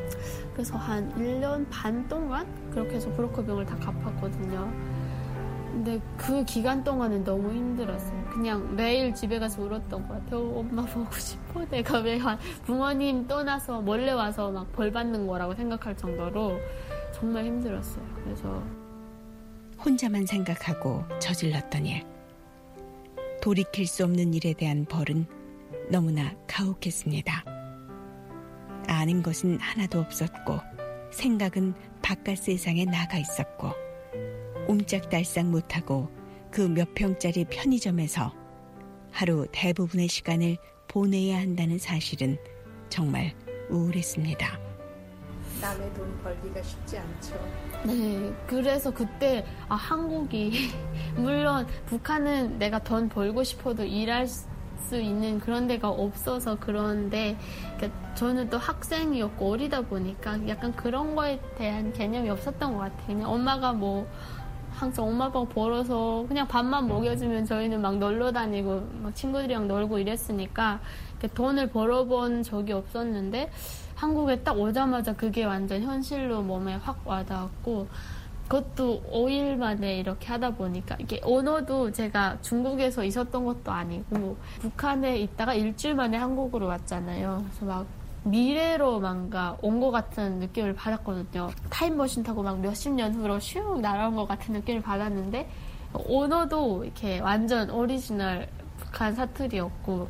그래서 한 1년 반 동안 그렇게 해서 브로커 비용을 다 갚았거든요. 근데 그 기간 동안은 너무 힘들었어요. 그냥 매일 집에 가서 울었던 것 같아요. 엄마 보고 싶어. 내가 왜 부모님 떠나서 몰래 와서 막 벌 받는 거라고 생각할 정도로 정말 힘들었어요. 그래서 혼자만 생각하고 저질렀던 일. 돌이킬 수 없는 일에 대한 벌은 너무나 가혹했습니다. 아는 것은 하나도 없었고 생각은 바깥 세상에 나가 있었고 옴짝달싹 못하고 그 몇 평짜리 편의점에서 하루 대부분의 시간을 보내야 한다는 사실은 정말 우울했습니다. 남의 돈 벌기가 쉽지 않죠. 네, 그래서 그때 한국이 물론 북한은 내가 돈 벌고 싶어도 일할 수 있는 그런 데가 없어서 그런데 그러니까 저는 또 학생이었고 어리다 보니까 약간 그런 거에 대한 개념이 없었던 것 같아요. 그냥 엄마가 항상 엄마 아빠가 벌어서 그냥 밥만 먹여주면 저희는 막 놀러 다니고 막 친구들이랑 놀고 이랬으니까 돈을 벌어본 적이 없었는데 한국에 딱 오자마자 그게 완전 현실로 몸에 확 와닿았고 그것도 5일 만에 이렇게 하다 보니까 이게 언어도 제가 중국에서 있었던 것도 아니고 북한에 있다가 일주일 만에 한국으로 왔잖아요. 그래서 막 미래로 뭔가 온 것 같은 느낌을 받았거든요. 타임머신 타고 막 몇십 년 후로 슉 날아온 것 같은 느낌을 받았는데 언어도 이렇게 완전 오리지널 북한 사투리였고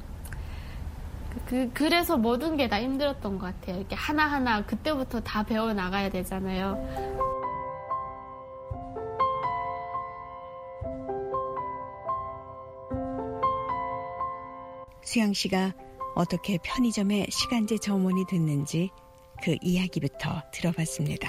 그래서 모든 게 다 힘들었던 것 같아요. 이렇게 하나하나 그때부터 다 배워나가야 되잖아요. 수영 씨가 어떻게 편의점에 시간제 점원이 됐는지 그 이야기부터 들어봤습니다.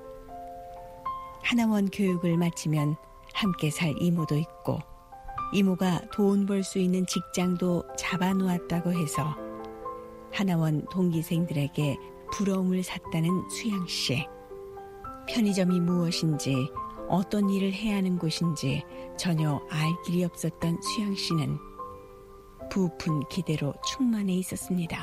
하나원 교육을 마치면 함께 살 이모도 있고 이모가 돈 벌 수 있는 직장도 잡아놓았다고 해서 하나원 동기생들에게 부러움을 샀다는 수양 씨. 편의점이 무엇인지 어떤 일을 해야 하는 곳인지 전혀 알 길이 없었던 수양 씨는 부푼 기대로 충만해 있었습니다.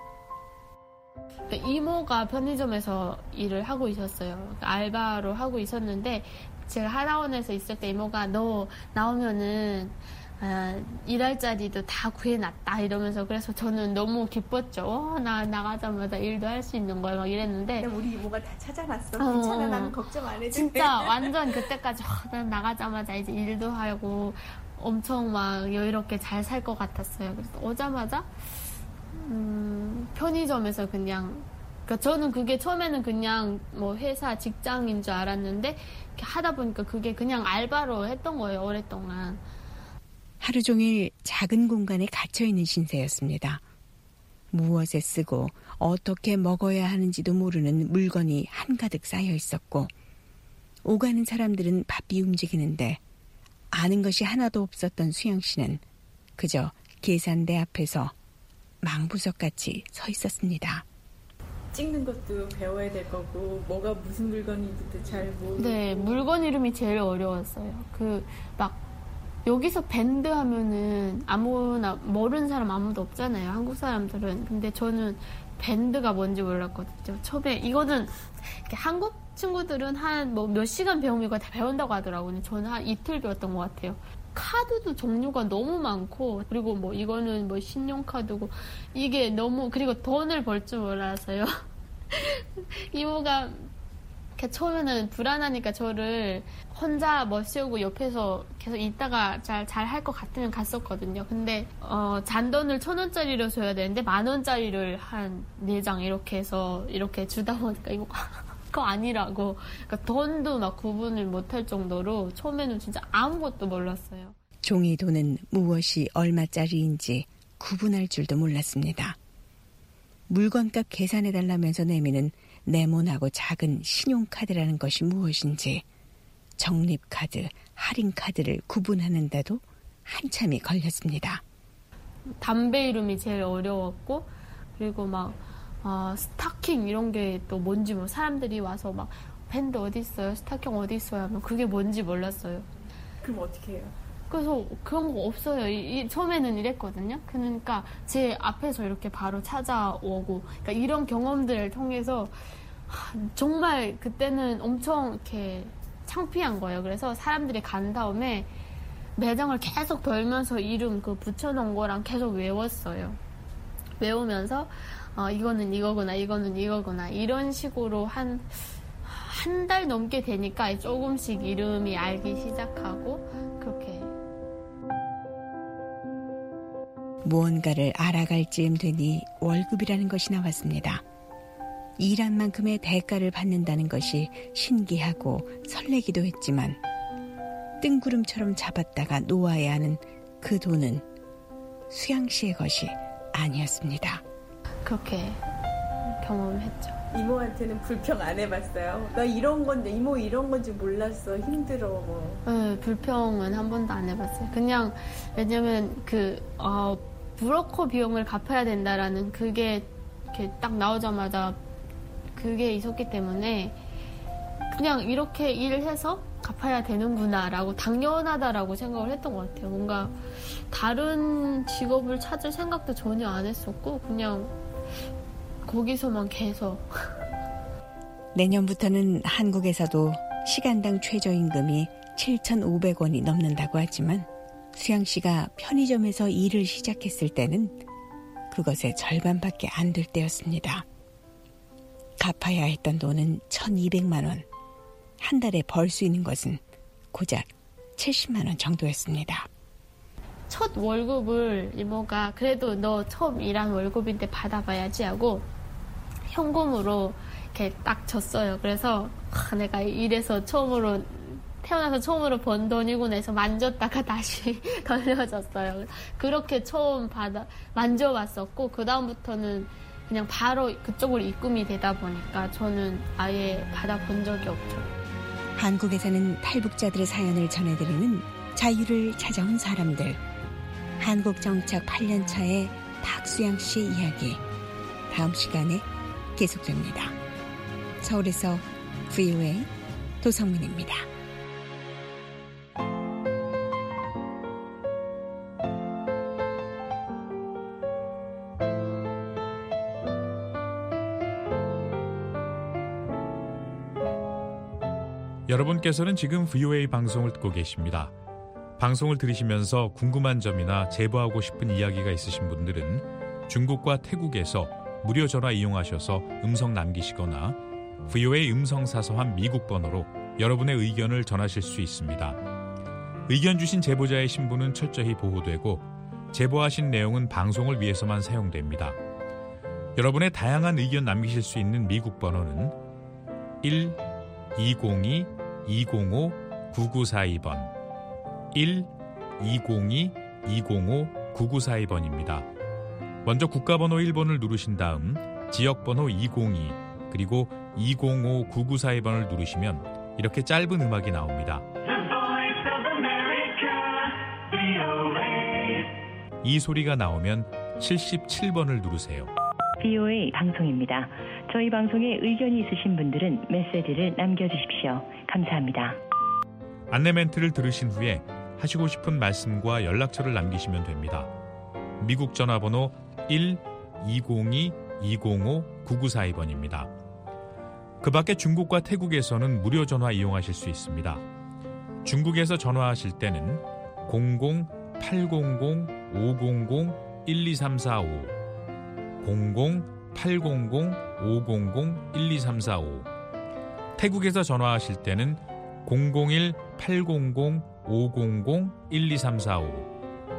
이모가 편의점에서 일을 하고 있었어요. 알바로 하고 있었는데 제가 하나원에서 있을 때 이모가 너 나오면은 일할 자리도 다 구해놨다 이러면서 그래서 저는 너무 기뻤죠. 나 나가자마자 일도 할 수 있는 거야 막 이랬는데 우리 이모가 다 찾아놨어. 괜찮아 나는 걱정 안 해도 진짜 완전 그때까지 난 나가자마자 이제 일도 하고 엄청 막 여유롭게 잘 살 것 같았어요. 그래서 오자마자 편의점에서 그냥 그러니까 저는 그게 처음에는 그냥 뭐 회사 직장인 줄 알았는데 하다 보니까 그게 그냥 알바로 했던 거예요. 오랫동안. 하루 종일 작은 공간에 갇혀있는 신세였습니다. 무엇에 쓰고 어떻게 먹어야 하는지도 모르는 물건이 한가득 쌓여 있었고 오가는 사람들은 바삐 움직이는데 아는 것이 하나도 없었던 수영 씨는 그저 계산대 앞에서 망부석같이 서 있었습니다. 찍는 것도 배워야 될 거고 뭐가 무슨 물건인지도 잘 모르고. 네, 물건 이름이 제일 어려웠어요. 여기서 밴드 하면은 아무나 모르는 사람 아무도 없잖아요. 한국 사람들은. 근데 저는 밴드가 뭔지 몰랐거든요. 처음에 이거는 한국 친구들은 한 몇 시간 배우면 다 배운다고 하더라고요. 저는 한 이틀 배웠던 것 같아요. 카드도 종류가 너무 많고 그리고 이거는 신용카드고 이게 너무 그리고 돈을 벌 줄 몰라서요. 이모가 처음에는 불안하니까 저를 혼자 세우고 옆에서 계속 있다가 잘 할 것 같으면 갔었거든요. 근데 잔돈을 1,000원짜리로 줘야 되는데 10,000원짜리를 한 4장 이렇게 해서 이렇게 주다 보니까 이거 그거 아니라고. 그러니까 돈도 막 구분을 못할 정도로 처음에는 진짜 아무것도 몰랐어요. 종이돈은 무엇이 얼마짜리인지 구분할 줄도 몰랐습니다. 물건값 계산해달라면서 내미는 네모나고 작은 신용카드라는 것이 무엇인지 적립카드, 할인카드를 구분하는데도 한참이 걸렸습니다. 담배 이름이 제일 어려웠고 그리고 스타킹 이런 게 또 뭔지 사람들이 와서 밴드 어디 있어요? 스타킹 어디 있어요? 하면 그게 뭔지 몰랐어요. 그럼 어떻게 해요? 그래서 그런 거 없어요. 처음에는 이랬거든요. 그러니까 제 앞에서 이렇게 바로 찾아오고 그러니까 이런 경험들을 통해서 정말 그때는 엄청 이렇게 창피한 거예요. 그래서 사람들이 간 다음에 매장을 계속 돌면서 이름 그 붙여놓은 거랑 계속 외웠어요. 외우면서 이거는 이거구나, 이거는 이거구나 이런 식으로 한 달 넘게 되니까 조금씩 이름이 알기 시작하고 그렇게. 무언가를 알아갈 즈음 되니 월급이라는 것이 나왔습니다. 일한 만큼의 대가를 받는다는 것이 신기하고 설레기도 했지만 뜬구름처럼 잡았다가 놓아야 하는 그 돈은 수양 씨의 것이 아니었습니다. 그렇게 경험했죠. 이모한테는 불평 안 해봤어요? 나 이런 건데 이모 이런 건지 몰랐어. 힘들어 뭐. 네, 불평은 한 번도 안 해봤어요. 그냥 왜냐면 브로커 비용을 갚아야 된다라는 그게 이렇게 딱 나오자마자 그게 있었기 때문에 그냥 이렇게 일해서 갚아야 되는구나라고 당연하다라고 생각을 했던 것 같아요. 뭔가 다른 직업을 찾을 생각도 전혀 안 했었고 그냥 거기서만 계속. 내년부터는 한국에서도 시간당 최저임금이 7,500원이 넘는다고 하지만 수양 씨가 편의점에서 일을 시작했을 때는 그것의 절반밖에 안 될 때였습니다. 갚아야 했던 돈은 1,200만 원. 한 달에 벌 수 있는 것은 고작 70만 원 정도였습니다. 첫 월급을 이모가 그래도 너 처음 일한 월급인데 받아봐야지 하고 현금으로 이렇게 딱 줬어요. 그래서 내가 이래서 태어나서 처음으로 번 돈이구나 해서 만졌다가 다시 돌려줬어요. 그렇게 처음 만져봤었고 그 다음부터는 그냥 바로 그쪽으로 입금이 되다 보니까 저는 아예 받아본 적이 없죠. 한국에서는 탈북자들의 사연을 전해드리는 자유를 찾아온 사람들. 한국 정착 8년 차의 박수양 씨의 이야기. 다음 시간에 계속됩니다. 서울에서 VOA 도성민입니다. 여러분께서는 지금 VOA 방송을 듣고 계십니다. 방송을 들으시면서 궁금한 점이나 제보하고 싶은 이야기가 있으신 분들은 중국과 태국에서 무료 전화 이용하셔서 음성 남기시거나 VOA 음성사서함 미국 번호로 여러분의 의견을 전하실 수 있습니다. 의견 주신 제보자의 신분은 철저히 보호되고 제보하신 내용은 방송을 위해서만 사용됩니다. 여러분의 다양한 의견 남기실 수 있는 미국 번호는 1-202-205-9942번 1-202-205-9942번입니다. 먼저 국가번호 1번을 누르신 다음 지역번호 202 그리고 205-9942번을 누르시면 이렇게 짧은 음악이 나옵니다. 이 소리가 나오면 77번을 누르세요. VOA 방송입니다. 저희 방송에 의견이 있으신 분들은 메시지를 남겨주십시오. 감사합니다. 안내 멘트를 들으신 후에 하시고 싶은 말씀과 연락처를 남기시면 됩니다. 미국 전화번호 1-202-205-9942번입니다. 그 밖에 중국과 태국에서는 무료 전화 이용하실 수 있습니다. 중국에서 전화하실 때는 00-800-500-12345 00-800-500-12345 태국에서 전화하실 때는 001-800-500-12345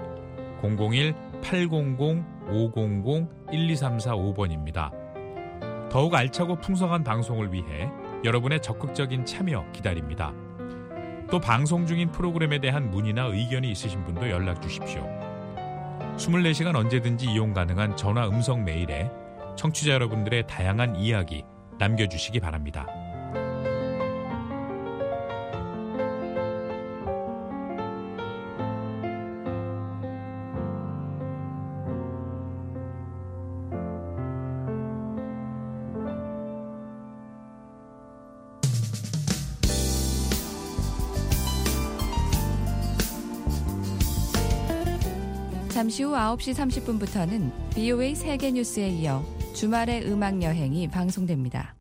001-800-500-12345번입니다. 더욱 알차고 풍성한 방송을 위해 여러분의 적극적인 참여 기다립니다. 또 방송 중인 프로그램에 대한 문의나 의견이 있으신 분도 연락 주십시오. 24시간 언제든지 이용 가능한 전화 음성 메일에 청취자 여러분들의 다양한 이야기 남겨주시기 바랍니다. 잠시 후 9시 30분부터는 VOA 세계뉴스에 이어 주말의 음악여행이 방송됩니다.